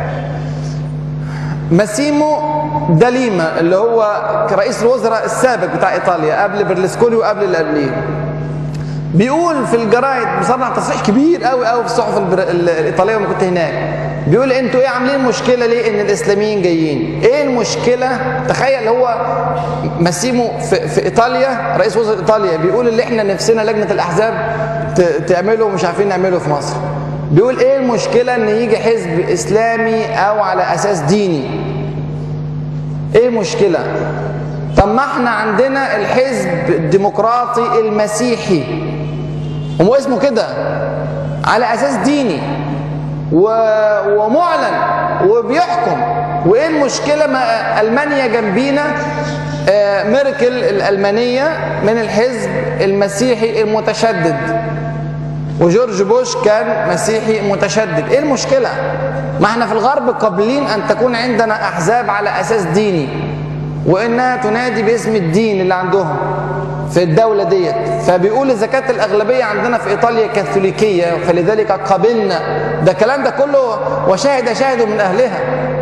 ماسيمو داليما اللي هو رئيس الوزراء السابق بتاع ايطاليا قبل برلسكوني وقبل اللي قبليه، بيقول في الجرايد، بيصنع تصريح كبير قوي قوي في الصحف الايطاليه لما كنت هناك، بيقول انتوا ايه عاملين مشكله ليه ان الاسلاميين جايين؟ ايه المشكله؟ تخيل هو ماسيمو في ايطاليا رئيس وزراء ايطاليا بيقول اللي احنا نفسنا لجنه الاحزاب تعمله ومش عارفين نعمله في مصر. بيقول ايه المشكله ان يجي حزب اسلامي او على اساس ديني؟ ايه المشكله؟ طب ما احنا عندنا الحزب الديمقراطي المسيحي، هو اسمه كده على اساس ديني ومعلن وبيحكم. وايه المشكله؟ ما المانيا جنبينا، ميركل الالمانيه من الحزب المسيحي المتشدد، وجورج بوش كان مسيحي متشدد. ايه المشكله؟ ما احنا في الغرب قابلين ان تكون عندنا احزاب على اساس ديني وانها تنادي باسم الدين اللي عندهم في الدوله ديت. فبيقول اذا كانت الاغلبيه عندنا في ايطاليا كاثوليكيه فلذلك قبلنا. ده الكلام ده كله وشاهد شاهد من اهلها.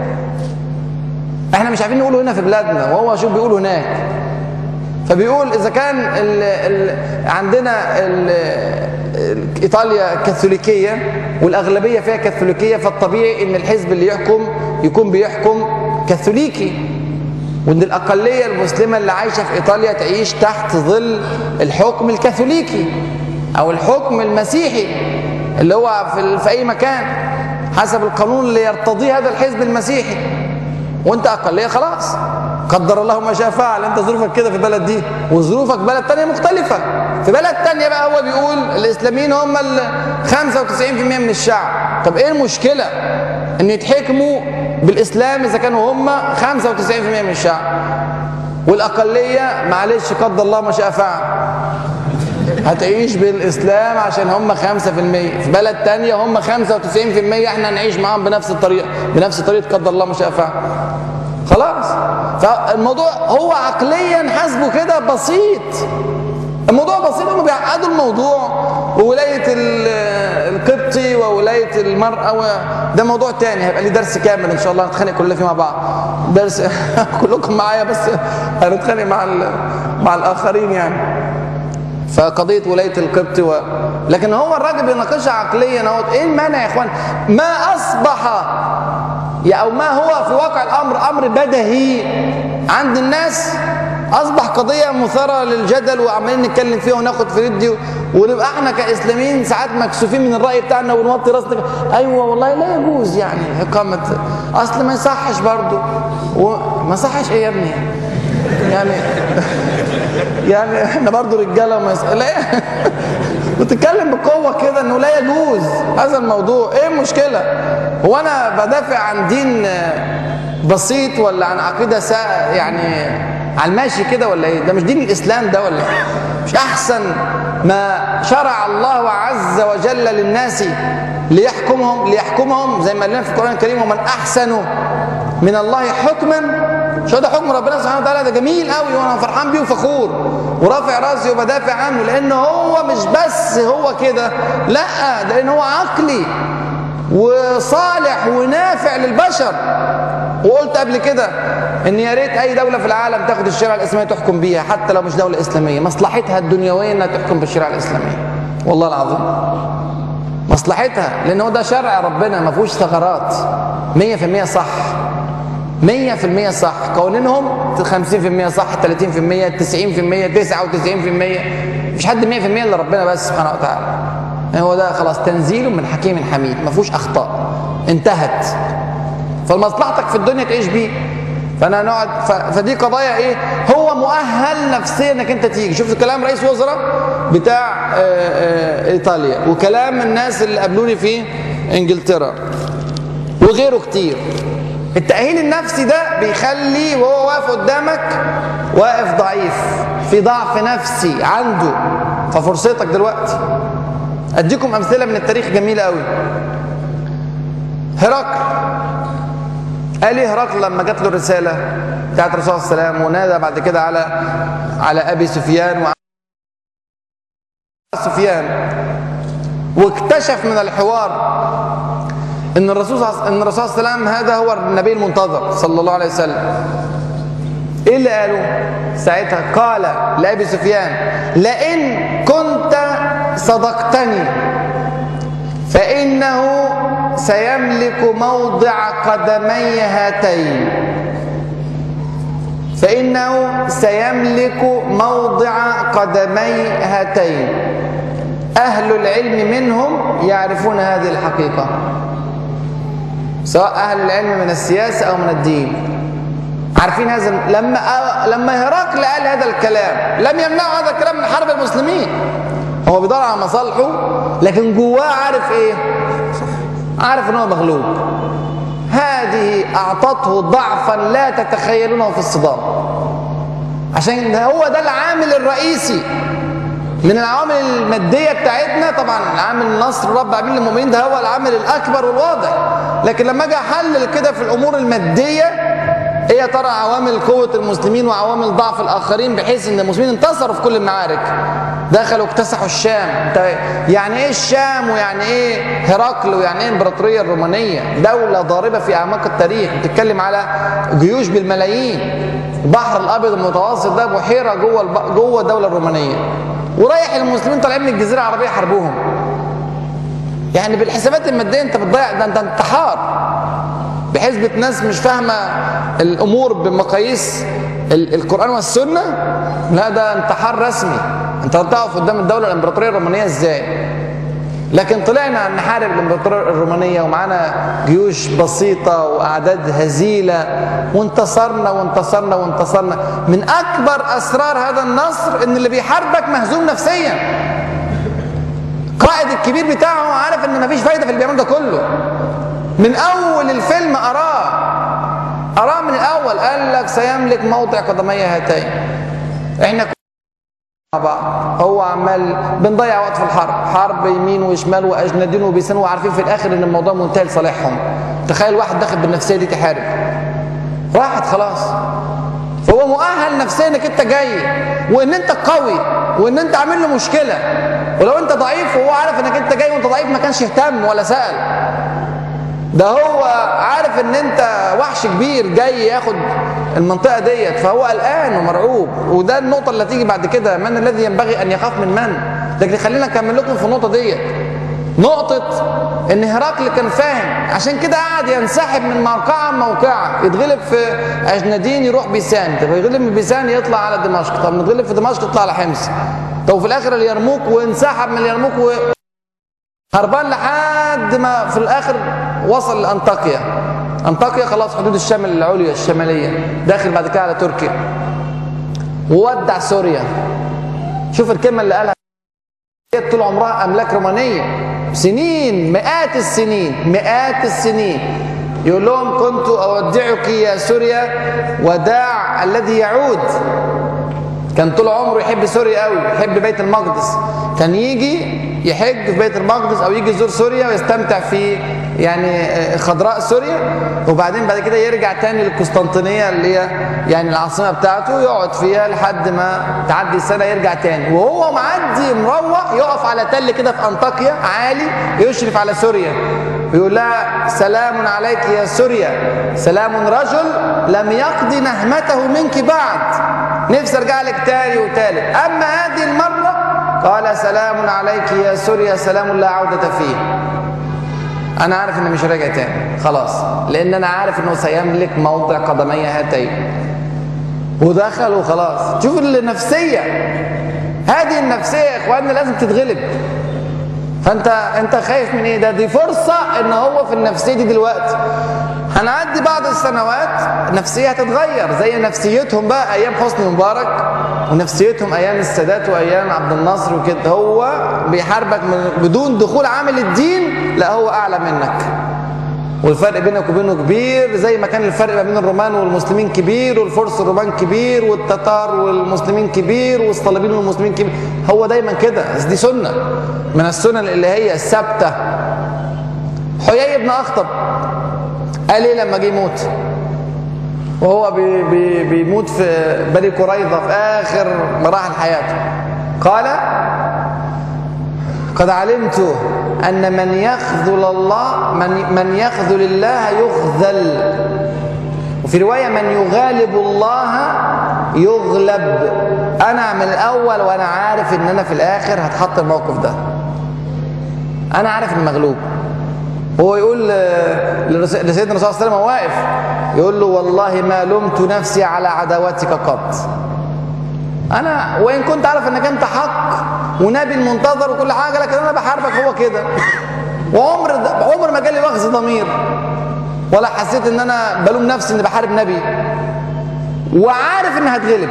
احنا مش عارفين نقوله هنا في بلادنا وهو شو بيقول هناك. فبيقول اذا كان عندنا ايطاليا كاثوليكيه والاغلبيه فيها كاثوليكيه، فالطبيعي ان الحزب اللي يحكم يكون بيحكم كاثوليكي، وان الاقليه المسلمه اللي عايشه في ايطاليا تعيش تحت ظل الحكم الكاثوليكي او الحكم المسيحي اللي هو في اي مكان حسب القانون اللي يرتضيه هذا الحزب المسيحي. وانت اقليه خلاص، قدر الله ما شاء فعل. انت ظروفك كده في البلد دي وظروفك بلد تانية مختلفة. في بلد تانية بقى هو بيقول الاسلاميين هم 95% من الشعب. طب ايه المشكلة ان يتحكموا بالاسلام اذا كانوا هم 95% من الشعب، والاقلية معلش قدر الله ما شاء فعل هتعيش بالاسلام عشان هم 5%. في بلد تانية هم 95%، احنا نعيش معاهم بنفس الطريقة، بنفس طريقة قدر الله ما شاء فعل. خلاص. فالموضوع هو عقليا حسبه كده بسيط. الموضوع بسيط، هم بيعقدوا الموضوع. وولاية القبطي وولاية المرأة ده موضوع تاني، هيبقى لي درس كامل ان شاء الله نتخانق كلنا فيه مع بعض. درس كلكم معايا بس هنتخانق مع الاخرين يعني. فقضية ولاية القبطي لكن هو الراجل بيناقشها عقليا اهوت. ايه المانع يا اخوان؟ ما اصبح او ما هو في واقع الامر امر بديهي عند الناس اصبح قضيه مثاره للجدل وعمالين نتكلم فيها وناخد في ندي، ونبقى احنا كاسلاميين ساعات مكسوفين من الراي بتاعنا ونوطي راسنا. ايوه والله لا يجوز يعني اقامه، اصل ما يصحش برضه. ما يصحش ايه يا ابني؟ يعني احنا برضه رجاله وما لا بتتكلم بقوه كده انه لا يجوز هذا الموضوع. ايه المشكله؟ هو انا بدافع عن دين بسيط ولا عن عقيده يعني على الماشي كده ولا ايه؟ ده مش دين الاسلام ده ولا مش احسن ما شرع الله عز وجل للناس ليحكمهم زي ما قال لنا في القران الكريم ومن احسن من الله حكما. شو ده حكم ربنا سبحانه وتعالى؟ ده جميل قوي وانا فرحان بيه وفخور ورافع راسي وبدافع عنه، لان هو مش بس هو كده، لا ده لان هو عقلي وصالح ونافع للبشر. وقلت قبل كده ان يا ريت اي دوله في العالم تاخد الشريعه الاسلاميه تحكم بيها حتى لو مش دوله اسلاميه. مصلحتها الدنيويه انها تحكم بالشريعه الاسلاميه، والله العظيم مصلحتها، لان هو ده شرع ربنا ما فيهوش ثغرات، 100% صح. 100% صح، قوانينهم 50% صح، 30%، 90%، 99%. مفيش حد 100% الا ربنا بس سبحانه وتعالى. هو ده خلاص تنزيل من حكيم حميد، ما فيهوش اخطاء، انتهت. فلمصلحتك في الدنيا تعيش بيه. فانا نقعد فدي قضايا ايه؟ هو مؤهل نفسيا انك انت تيجي. شفت كلام رئيس وزراء بتاع ايطاليا، وكلام الناس اللي قابلوني في انجلترا وغيره كتير. التأهيل النفسي ده بيخلي وهو واقف قدامك واقف ضعيف، في ضعف نفسي عنده. ففرصتك دلوقتي. اديكم امثله من التاريخ جميله قوي. هرقل قال ايه هرقل لما جات له الرساله بتاعت الرسول صلى الله عليه وسلم، ونادى بعد كده على ابي سفيان واكتشف من الحوار ان الرسول صلى الله عليه وسلم هذا هو النبي المنتظر صلى الله عليه وسلم. ايه اللي قاله ساعتها؟ قال لابي سفيان: لئن كنت صدقتني فانه سيملك موضع قدمي هاتين، فانه سيملك موضع قدمي هاتين. اهل العلم منهم يعرفون هذه الحقيقه، سواء اهل العلم من السياسه او من الدين، عارفين هذا. لما هرقل قال هذا الكلام لم يمنعه هذا الكلام من حرب المسلمين. هو بيدور على مصالحه، لكن جواه عارف ايه؟ عارف ان هو مغلوب. هذه اعطته ضعفا لا تتخيلونه في الصدام. عشان هو ده العامل الرئيسي من العوامل الماديه بتاعتنا. طبعا عامل النصر رب العالمين للمؤمنين ده هو العامل الاكبر والواضح، لكن لما اجي احلل كده في الامور الماديه، ايه يا ترى عوامل قوه المسلمين وعوامل ضعف الاخرين، بحيث ان المسلمين انتصروا في كل المعارك، دخلوا اكتسحوا الشام. يعني ايه الشام، ويعني ايه هرقل، ويعني ايه الامبراطوريه الرومانيه؟ دوله ضاربه في اعماق التاريخ، بتتكلم على جيوش بالملايين. البحر الابيض المتوسط ده بحيره جوه الدوله الرومانيه، ورايح المسلمين طالعين من الجزيره العربيه يحاربوهم. يعني بالحسابات الماديه انت بتضيع، ده انت انتحار بحسبة ناس مش فاهمه الامور بمقاييس القران والسنه. لا، ده انتحار رسمي. انت هتقف قدام الدوله الامبراطوريه الرومانيه ازاي؟ لكن طلعنا نحارب الامبراطوريه الرومانيه ومعانا جيوش بسيطه واعداد هزيله، وانتصرنا وانتصرنا وانتصرنا. من اكبر اسرار هذا النصر ان اللي بيحاربك مهزوم نفسيا. القائد الكبير بتاعه عارف ان مفيش فايده في اللي بيعمله ده كله. من اول الفيلم اراه من الاول، قال لك سيملك موضع قدمي هاتين. احنا مع بعض، هو عمال بنضيع وقت في الحرب، حرب يمين وشمال واجنادين وبيسان، وعارفين في الاخر ان الموضوع منتهي لصالحهم. تخيل واحد داخل بالنفسيه دي تحارب، راحت خلاص. فهو مؤهل نفسيا انك انت جاي، وان انت قوي، وان انت عامل له مشكله. ولو انت ضعيف وهو عارف انك انت جاي وانت ضعيف، ما كانش يهتم ولا سأل. ده هو عارف ان انت وحش كبير جاي ياخد المنطقه ديت، فهو قلقان ومرعوب. وده النقطه اللي هتيجي بعد كده، من الذي ينبغي ان يخاف من من. لكن خلينا نكمل لكم في النقطه ديت، نقطه ان هرقل كان فاهم. عشان كده قعد ينسحب من موقعه لموقعه، يتغلب في اجنادين يروح بيسان، طب يتغلب من بيسان يطلع على دمشق، طب نتغلب في دمشق يطلع على حمص، طب في الاخر اليرموك، وانسحب من اليرموك هربان لحد ما في الاخر وصل لانطاكيا. انطاكيا خلاص حدود الشام العليا الشماليه، داخل بعد كده على تركيا، وودع سوريا. شوف الكلمه اللي قالها، طول عمرها املاك رومانيه، سنين، مئات السنين، يقول لهم كنت اودعك يا سوريا وداع الذي يعود. كان طول عمره يحب سوريا قوي، يحب بيت المقدس، كان يجي يحج في بيت المقدس او يجي يزور سوريا ويستمتع في يعني خضراء سوريا، وبعدين بعد كده يرجع تاني للقسطنطينيه اللي هي يعني العاصمه بتاعته، يقعد فيها لحد ما تعدي السنه يرجع تاني. وهو معدي مروح يقف على تل كده في انطاكيا عالي يشرف على سوريا، ويقول لها سلام عليك يا سوريا، سلام رجل لم يقضي نهمته منك بعد، نفسي ارجع لك تاني وتالت. اما هذه المره قال سلام عليك يا سوريا، سلام لا عودة فيه. انا عارف اني مش راجع تاني خلاص، لان انا عارف انه سيملك موضع قدمي هاتين. ودخل وخلاص. شوف النفسيه، هذه النفسيه يا اخواننا لازم تتغلب. فانت خايف من ايه؟ دي فرصه ان هو في النفسيه دي دلوقتي. هنعدي بعض السنوات النفسيه هتتغير زي نفسيتهم بقى ايام حسني مبارك، ونفسيتهم ايام السادات وايام عبد الناصر وكده. هو بيحاربك بدون دخول عامل الدين، لا هو اعلى منك، والفرق بينك وبينه كبير، زي ما كان الفرق ما بين الرومان والمسلمين كبير، والفرس والرومان كبير، والتتار والمسلمين كبير، والصليبيين والمسلمين كبير. هو دايما كده، دي سنه من السنن اللي هي الثابته. حيي بن اخطب قال ايه لما جه يموت وهو بيموت في بني قريظه في اخر مراحل حياته؟ قال: قد علمت أن من يخذل الله من يخذل الله يخذل، وفي رواية من يغالب الله يغلب. أنا من الأول وأنا عارف إن أنا في الآخر هتحط الموقف ده، أنا عارف إني مغلوب. هو يقول لسيدنا الرسول صلى الله عليه وسلم واقف يقول له: والله ما لمت نفسي على عداوتك قط. أنا وإن كنت عارف إنك أنت حق ونبي المنتظر وكل حاجة، لكن أنا بحاربك هو كده. وعمر ما جالي وخز ضمير ولا حسيت إن أنا بلوم نفسي إني بحارب نبي، وعارف إني هتغلب.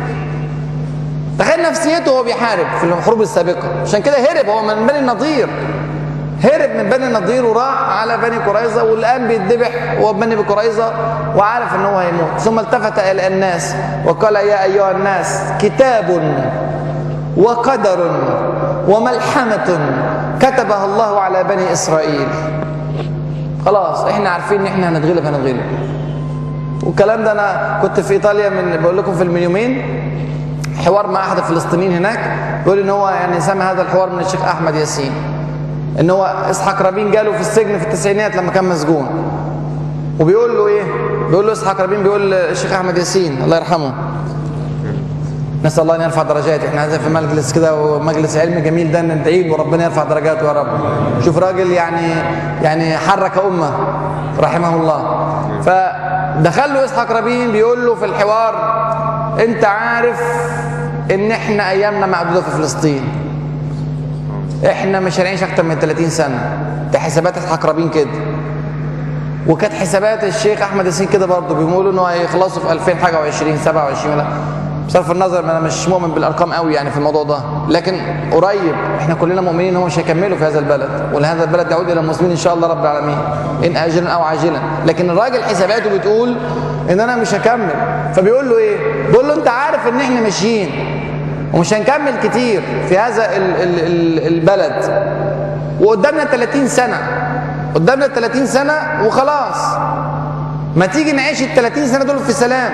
تخيل نفسيته وهو بيحارب في الحروب السابقة. عشان كده هرب، هو من بني النضير، هرب من بني النضير وراح على بني قريظة، والآن بيتذبح وهو بني قريظة وعارف إن هو هيموت. ثم التفت إلى الناس وقال: يا أيها الناس، كتاب وقدر وملحمة كتبها الله على بني إسرائيل. خلاص احنا عارفين ان احنا هنتغلب. والكلام ده انا كنت في ايطاليا بقول لكم في يومين حوار مع احد الفلسطينيين هناك، بيقول ان هو يعني سمع هذا الحوار من الشيخ احمد ياسين، ان هو اسحاق رابين جاله في السجن في التسعينات لما كان مسجون، وبيقول له ايه؟ بيقول له اسحاق رابين بيقول الشيخ احمد ياسين الله يرحمه، نسال الله ان يرفع درجاته. احنا هذا في مجلس كده ومجلس علم جميل ده، ندعي له وربنا يرفع درجاته يا رب. شوف راجل يعني حرك امه رحمه الله. فدخل له اسحاق رابين بيقول له في الحوار: انت عارف ان احنا ايامنا معدوده في فلسطين، احنا مش هنعيش اكتر من 30 سنه. ده حسابات اسحاق رابين كده، وكانت حسابات الشيخ احمد ياسين كده برضه، بيقولوا انه هيخلصوا في 2000 حاجه و20 27 ولا بصرف النظر، انا مش مؤمن بالارقام قوي يعني في الموضوع ده، لكن قريب احنا كلنا مؤمنين ان هم مش هيكملوا في هذا البلد، ولهذا البلد يعود الى المسلمين ان شاء الله رب العالمين ان اجلا او عاجلا. لكن الراجل حساباته بتقول ان انا مش هكمل. فبيقول له ايه؟ بيقول له: انت عارف ان احنا ماشيين ومش هنكمل كتير في هذا البلد، وقدامنا 30 سنه، قدامنا 30 سنه وخلاص، ما تيجي نعيش ال 30 سنه دول في سلام.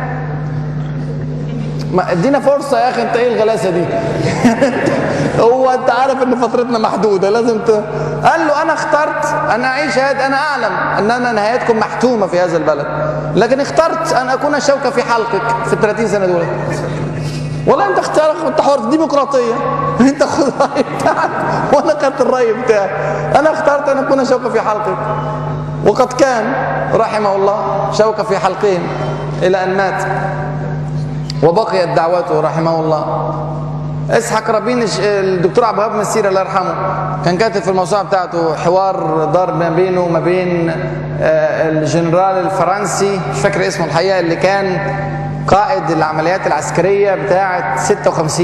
ما ادينا فرصه يا اخي، انت ايه الغلاسه دي؟ هو انت عارف ان فترتنا محدوده لازم قال له: انا اخترت ان اعيش هذا، انا اعلم ان نهايتكم محتومه في هذا البلد، لكن اخترت ان اكون شوكه في حلقك في ال 30 سنه دول. والله انت اختيارك، انت حر، ديمقراطيه، انت خد الراي بتاعك وانا خدت الراي بتاعي. انا اخترت ان اكون شوكه في حلقك، وقد كان رحمه الله شوكه في حلقين الى ان مات، وبقيت دعوته رحمه الله. اسحاق رابين الدكتور عبد الوهاب مسيري الله يرحمه كان كاتب في الموسوعه بتاعته حوار دار ما بينه وما بين الجنرال الفرنسي مش فاكر اسمه الحقيقه، اللي كان قائد العمليات العسكريه بتاعه 56،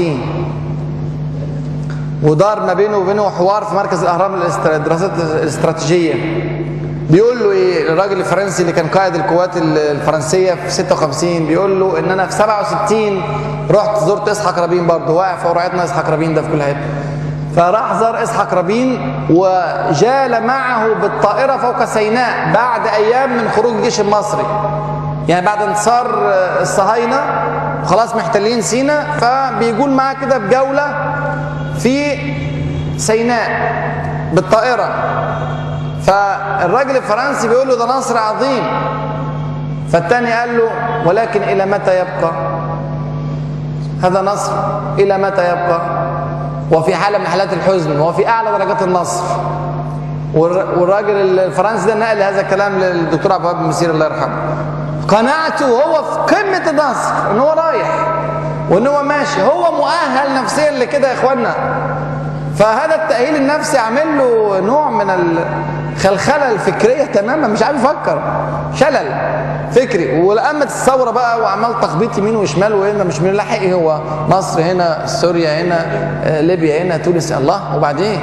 ودار ما بينه وبينه حوار في مركز الاهرام للدراسات الاستراتيجيه. بيقول له ايه الراجل الفرنسي اللي كان قائد القوات الفرنسيه في 56، بيقول له ان انا في 67 رحت زرت اسحاق رابين برضه، واقع في قرعتنا اسحاق رابين ده في كل حته. فراح زار اسحاق رابين وجال معه بالطائره فوق سيناء بعد ايام من خروج الجيش المصري، يعني بعد انتصار الصهاينه خلاص محتلين سيناء، فبيقول معاه كده بجوله في سيناء بالطائره. فالراجل الفرنسي بيقول له: ده نصر عظيم. فالتاني قال له: ولكن إلى متى يبقى هذا نصر؟ إلى متى يبقى؟ وفي حالة من حالات الحزن، وفي أعلى درجات النصر. والراجل الفرنسي ده نقل هذا الكلام للدكتور عبد الوهاب بن مسير الله يرحمه. قناعته وهو في قمه النصر ان هو رايح وان هو ماشي، هو مؤهل نفسيا لكده يا اخوانا. فهذا التأهيل النفسي عامل له نوع من الخلخله الفكريه تماما، مش عارف يفكر، شلل فكري. ولقمت الثوره بقى وعمال تخبيط يمين وشمال وهنا مش من لاحق، هو مصر هنا، سوريا هنا، ليبيا هنا، تونس، الله وبعدين.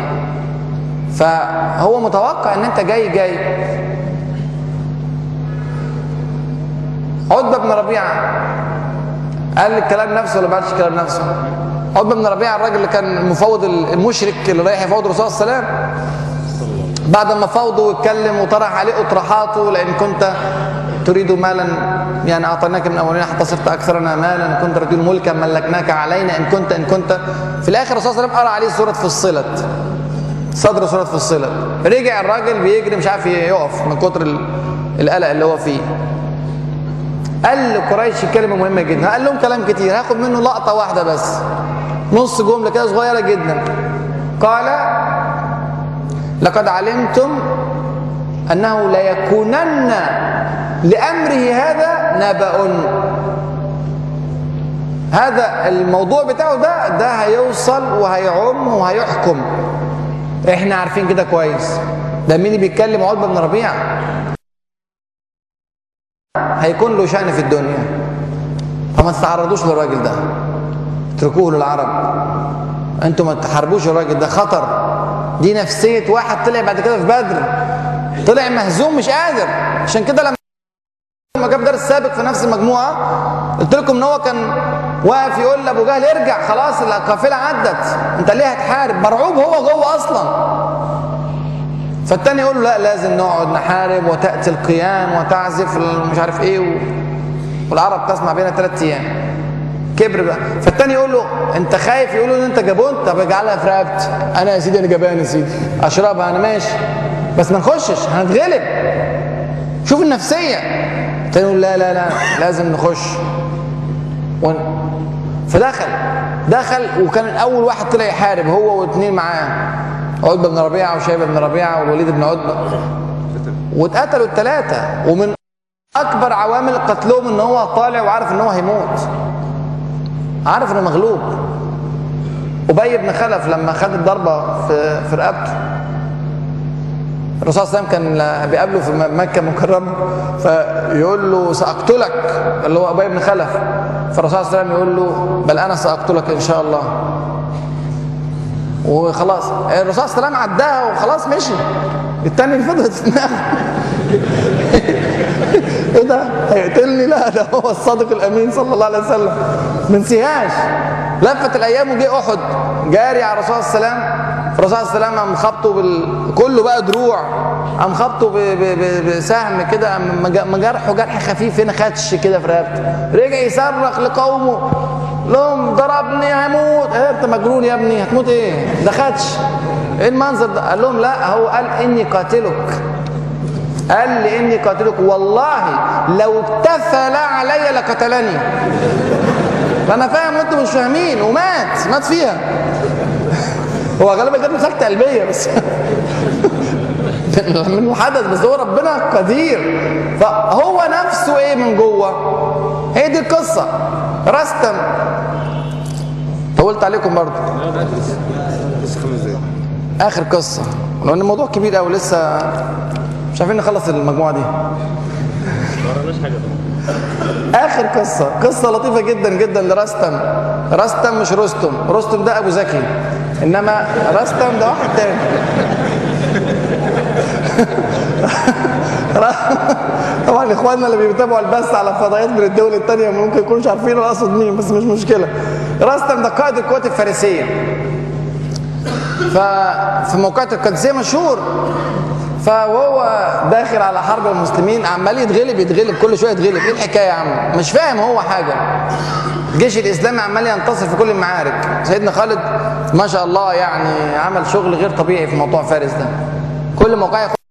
فهو متوقع ان انت جاي. عتبة بن ربيعه قال الكلام نفسه ولا ما قالش الكلام نفسه؟ عتبة بن ربيعه الراجل اللي كان المفوض المشرك اللي رايح يفوض الرسول صلى الله عليه وسلم، بعد ما فوضه واتكلم وطرح عليه اطروحاته، لان كنت تريد مالا يعني اعطيناك من اولنا حتى صرت اكثرنا مالا، ان كنت تريد ملكا ملكناك علينا، ان كنت في الاخر الرسول صلى الله عليه وسلم قرأ عليه سوره فصلت، صدر سوره فصلت. رجع الراجل بيجري مش عارف يقف من كتر القلق اللي هو فيه. قال لقريش كلمه مهمه جدا، قال لهم كلام كتير، هاخد منه لقطه واحده بس، نص جمله كده صغيره جدا. قال: لقد علمتم انه ليكونن لامره هذا نبأ. هذا الموضوع بتاعه ده هيوصل وهيعم وهيحكم، احنا عارفين كده كويس. ده مين اللي بيتكلم؟ عتبة بن ربيعه. هيكون له شأن في الدنيا، فما تتعرضوش للراجل ده، اتركوه للعرب، انتوا ما تحاربوش الراجل ده، خطر. دي نفسية واحد طلع بعد كده في بدر، طلع مهزوم مش قادر. عشان كده لما جاب درس سابق في نفس المجموعة قلت لكم ان هو كان واقف يقول لابو جهل ارجع خلاص القافلة عدت، انت ليه هتحارب؟ مرعوب هو جوه اصلا. فالتاني يقول له لا لازم نقعد نحارب، وتأتي القيام وتعزف مش عارف ايه والعرب تسمع بينا 3 ايام. كبر بقى. فالتاني يقول له انت خايف يقولوا ان انت جبان؟ طب اجعلها في رقبتي انا يا سيدي، انا جبان يا سيدي، اشربها انا ماشي، بس ما نخشش هنتغلب. شوف النفسيه. التاني يقول لا لا لا لازم نخش. فدخل وكان اول واحد طلع يحارب هو واثنين معاه، عتبة بن ربيعه وشيبة بن ربيعه والوليد بن عتبة، واتقتلوا ال3. ومن اكبر عوامل قتلهم ان هو طالع وعارف ان هو هيموت، عارف انه مغلوب. أبي بن خلف لما خد الضربه في رقبته، الرسول صلى الله عليه وسلم كان بيقابله في مكه المكرمه، فيقول له ساقتلك، اللي هو أبي بن خلف. فالرسول صلى الله عليه وسلم يقول له بل انا ساقتلك ان شاء الله. وخلاص الرسول صلى الله عليه وسلم عداها وخلاص مشي. التاني فضلت في دماغه ايه ده؟ هيقتلني؟ لا ده هو الصادق الامين صلى الله عليه وسلم، ما نسيهاش. لفت الايام وجه احد جاري على الرسول صلى الله عليه وسلم، فالرسول صلى الله عليه وسلم قام خبطه كله بقى دروع، قام خبطه بسهم كده، قام جرحه جرح خفيف هنا خدش كده في رقبته، رجع يصرخ لقومه لهم ضربني هموت. ايه انت مجنون يا ابني؟ هتموت ايه؟ ده خدش. ايه المنظر ده؟ قال لهم لا، هو قال اني قاتلك، قال لي اني قاتلك والله لو ابتثل علي لقتلني. فانا فاهم وانتم مش فاهمين، ومات فيها. هو غالبا جات له سكته قلبيه بس من الحدث، بس هو ربنا قدير. فهو نفسه ايه من جوه؟ هي دي القصه. رستم، طولت عليكم برضه، اخر قصه لان الموضوع كبير قوي لسه مش عارفين نخلص المجموعه دي. اخر قصه لطيفه جدا جدا لرستم. رستم مش رستم ده ابو زكي، انما رستم ده واحد تاني. طبعا اخواننا اللي بيتابعوا البث على فضائيات من الدول الثانيه ممكن يكونوش عارفين انا اقصد مين، بس مش مشكله. رستم ده قائد القوات الفارسيه، ففي موقعة القادسيه مشهور. فهو داخل على حرب المسلمين عمال يتغلب كل شويه يتغلب. ايه الحكايه يا عم؟ مش فاهم هو حاجه. الجيش الاسلامي عمال ينتصر في كل المعارك. سيدنا خالد ما شاء الله يعني عمل شغل غير طبيعي في موضوع فارس ده، كل موقع ياخد.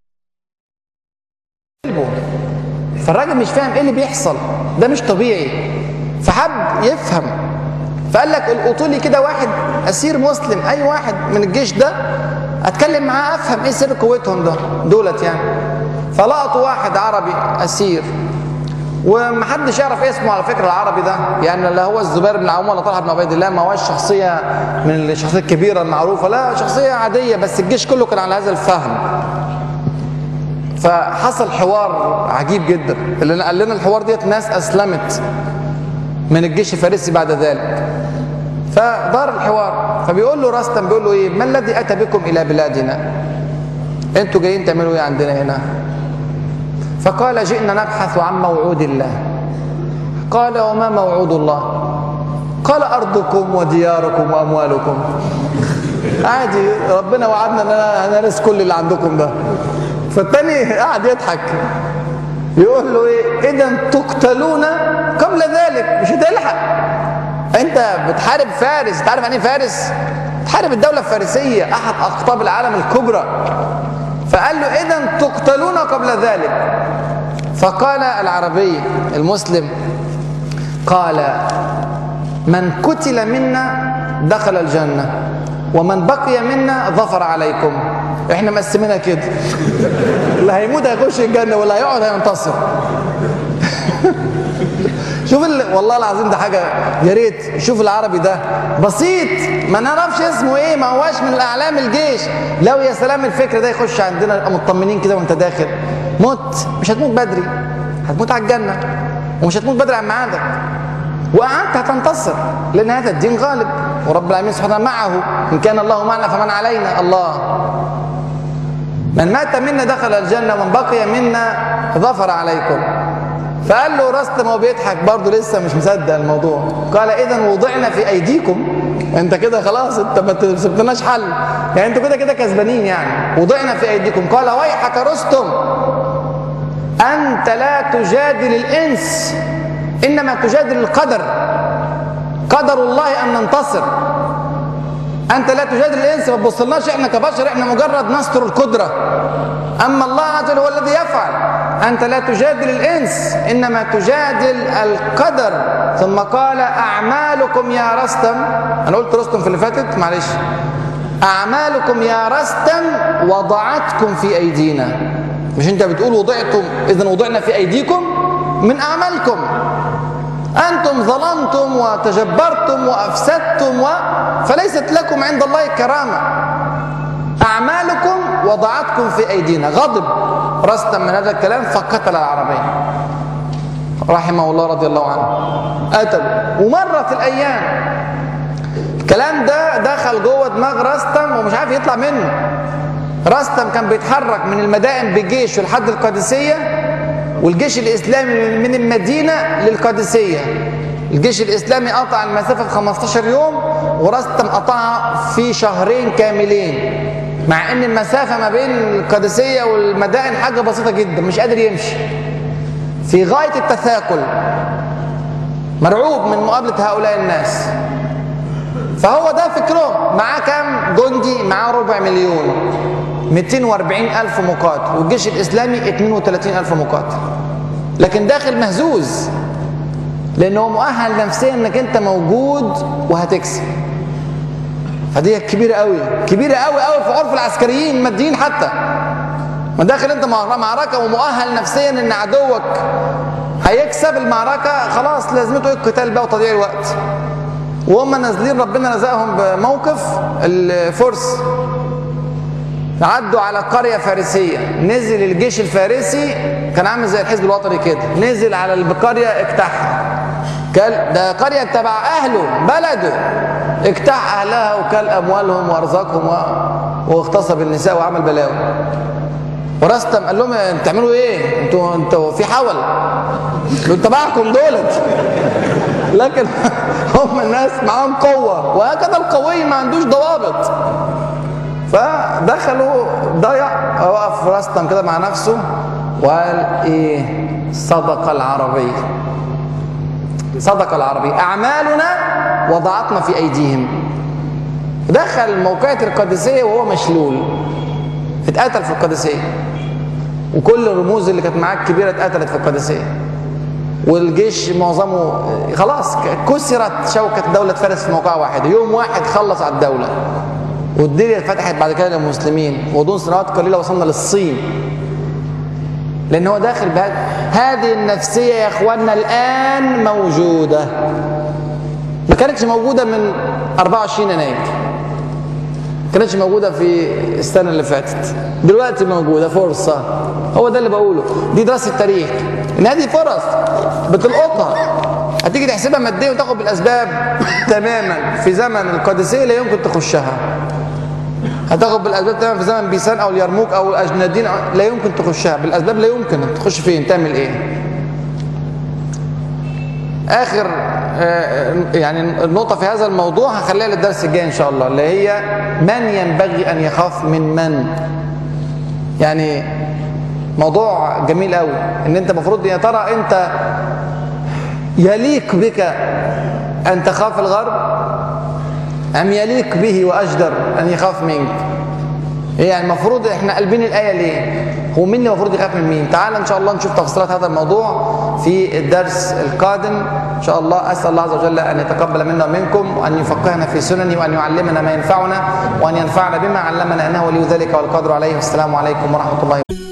فالراجل مش فاهم ايه اللي بيحصل، ده مش طبيعي. فحب يفهم، فقال لك القطوا لي كده واحد اسير مسلم، اي واحد من الجيش ده اتكلم معاه افهم ايه سر قوتهم دولت يعني. فلقطوا واحد عربي اسير، ومحدش يعرف ايه اسمه على فكره العربي ده، يعني لا هو الزبير بن العوام ولا طلحه بن عبيد الله، ما هوش شخصيه من الشخصيات الكبيره المعروفه، لا شخصيه عاديه، بس الجيش كله كان على هذا الفهم. فحصل حوار عجيب جدا، اللي قال لنا الحوار ديت ناس اسلمت من الجيش الفارسي بعد ذلك. فدار الحوار، فبيقول له رستم، بيقول له ايه؟ ما الذي اتى بكم الى بلادنا؟ انتوا جايين تعملوا ايه عندنا هنا؟ فقال جئنا نبحث عن موعود الله. قال وما موعود الله؟ قال ارضكم ودياركم واموالكم. عادي، ربنا وعدنا ان انا هنرث كل اللي عندكم ده. فالتاني قاعد يضحك، يقول له ايه؟ اذا تقتلون قبل ذلك، مش هتلحق. انت بتحارب فارس، تعرف يعني ايه فارس؟ تحارب الدولة الفارسية، احد اقطاب العالم الكبرى. فقال له اذا تقتلون قبل ذلك. فقال العربي المسلم، قال من قتل منا دخل الجنة، ومن بقي منا ظفر عليكم. احنا مقسمينها كده، اللي هيموت هيخش الجنة واللي هيقعد هينتصر. شوف والله العظيم ده حاجة، يا ريت شوف العربي ده بسيط، ما نعرفش اسمه ايه، ما هواش من الاعلام الجيش. لو يا سلام الفكر ده يخش عندنا نبقى مطمنين كده وانت داخل. مت مش هتموت بدري، هتموت على الجنة، ومش هتموت بدري عن ميعادك، وقعدت هتنتصر، لان هذا الدين غالب، ورب العالمين سبحانه معه، ان كان الله معنا فمن علينا. الله من مات منا دخل الجنة ومن بقي منا ظفر عليكم. فقال له رستم وهو بيضحك برضه لسه مش مصدق الموضوع، قال اذا وضعنا في ايديكم. انت كده خلاص، انت ما سبتناش حل، يعني انتوا كده كده كسبانين يعني. وضعنا في ايديكم. قال ويحك رستم انت لا تجادل الانس، انما تجادل القدر، قدر الله ان ننتصر. انت لا تجادل الانس، ما تبصلناش احنا كبشر، احنا مجرد نستر القدره، اما الله عز وجل هو الذي يفعل. انت لا تجادل الانس انما تجادل القدر. ثم قال اعمالكم يا رستم، انا قلت رستم في اللي فاتت معلش، اعمالكم يا رستم وضعتكم في ايدينا. مش انت بتقول وضعتم، اذا وضعنا في ايديكم من اعمالكم. انتم ظلمتم وتجبرتم وافسدتم فليست لكم عند الله كرامه. اعمالكم وضعتكم في ايدينا. غضب رستم من هذا الكلام فقتل العربي رحمه الله رضي الله عنه، قتله. ومرت الايام، الكلام ده دخل جوه دماغ رستم ومش عارف يطلع منه. رستم كان بيتحرك من المدائن بجيشه لحد القادسيه، والجيش الاسلامي من المدينه للقادسيه. الجيش الاسلامي قطع المسافه في 15 يوم، ورستم قطعها في شهرين كاملين، مع ان المسافه ما بين القادسيه والمدائن حاجه بسيطه جدا، مش قادر يمشي، في غايه التثاقل، مرعوب من مقابله هؤلاء الناس. فهو ده فكرهم. معاه كام جندي؟ معاه 400,000، 240,000 مقاتل، والجيش الاسلامي 32,000 مقاتل، لكن داخل مهزوز، لانه مؤهل نفسيا انك انت موجود وهتكسب. فدي كبيره قوي، كبيره قوي قوي في عرف العسكريين الماديين حتى. ما داخل انت معركه ومؤهل نفسيا ان عدوك هيكسب المعركه، خلاص لازمته ايه القتال بقى وتضييع الوقت. وهم نازلين ربنا رزقهم بموقف، الفرس عدوا على قريه فارسيه، نزل الجيش الفارسي كان عامل زي الحزب الوطني كده، نزل على القريه اجتاحها، ده قريه تبع اهله بلده، اجتاح اهلها وكل اموالهم وارزاقهم واغتصب النساء وعمل بلاوي. ورستم قال لهم انتوا بتعملوا ايه؟ انتوا في حول، دول تبعكم دولت. لكن هم الناس معاهم قوه، وهكذا القوي ما عندوش ضوابط. فدخلوا ضيع، وقف رستم كده مع نفسه وقال ايه؟ صدق العربي، صدق العربي، اعمالنا وضعتنا في ايديهم. دخل موقعة القادسية وهو مشلول، اتقتل في القادسية، وكل الرموز اللي كانت معاه الكبيرة اتقتلت في القادسية، والجيش معظمه خلاص كسرت شوكة دولة فارس في موقع واحد. يوم واحد خلص على الدولة، والدنيا اتفتحت بعد كده للمسلمين، ومن سنوات قليله وصلنا للصين، لان هو داخل هذه النفسيه يا اخواننا الان موجوده، ما كانتش موجوده من 24 يناير، ما كانتش موجوده في السنه اللي فاتت، دلوقتي موجوده فرصه. هو ده اللي بقوله، دي دراسه تاريخ، ان هذه فرص بتلقطها، هتيجي تحسبها ماديا وتاخد بالاسباب تماما. في زمن القادسيه لا يمكن تخشها، هتاخد بالاسباب تماما. في زمن بيسان او اليرموك او الاجنادين لا يمكن تخشها بالاسباب، لا يمكن تخش فين تعمل ايه. اخر يعني النقطه في هذا الموضوع هخليها للدرس الجاي ان شاء الله، اللي هي من ينبغي ان يخاف من. يعني موضوع جميل قوي، ان انت المفروض يا ترى انت يليق بك ان تخاف الغرب ام يليق به واجدر ان يخاف منك. يعني المفروض احنا قلبين الايه ليه؟ هو مين اللي المفروض يخاف من مين؟ تعال ان شاء الله نشوف تفصيلات هذا الموضوع في الدرس القادم ان شاء الله. اسال الله عز وجل ان يتقبل منا ومنكم، وان يفقهنا في سننه، وان يعلمنا ما ينفعنا، وان ينفعنا بما علمنا، انه ولي ذلك والقادر عليه. والسلام عليكم ورحمه الله.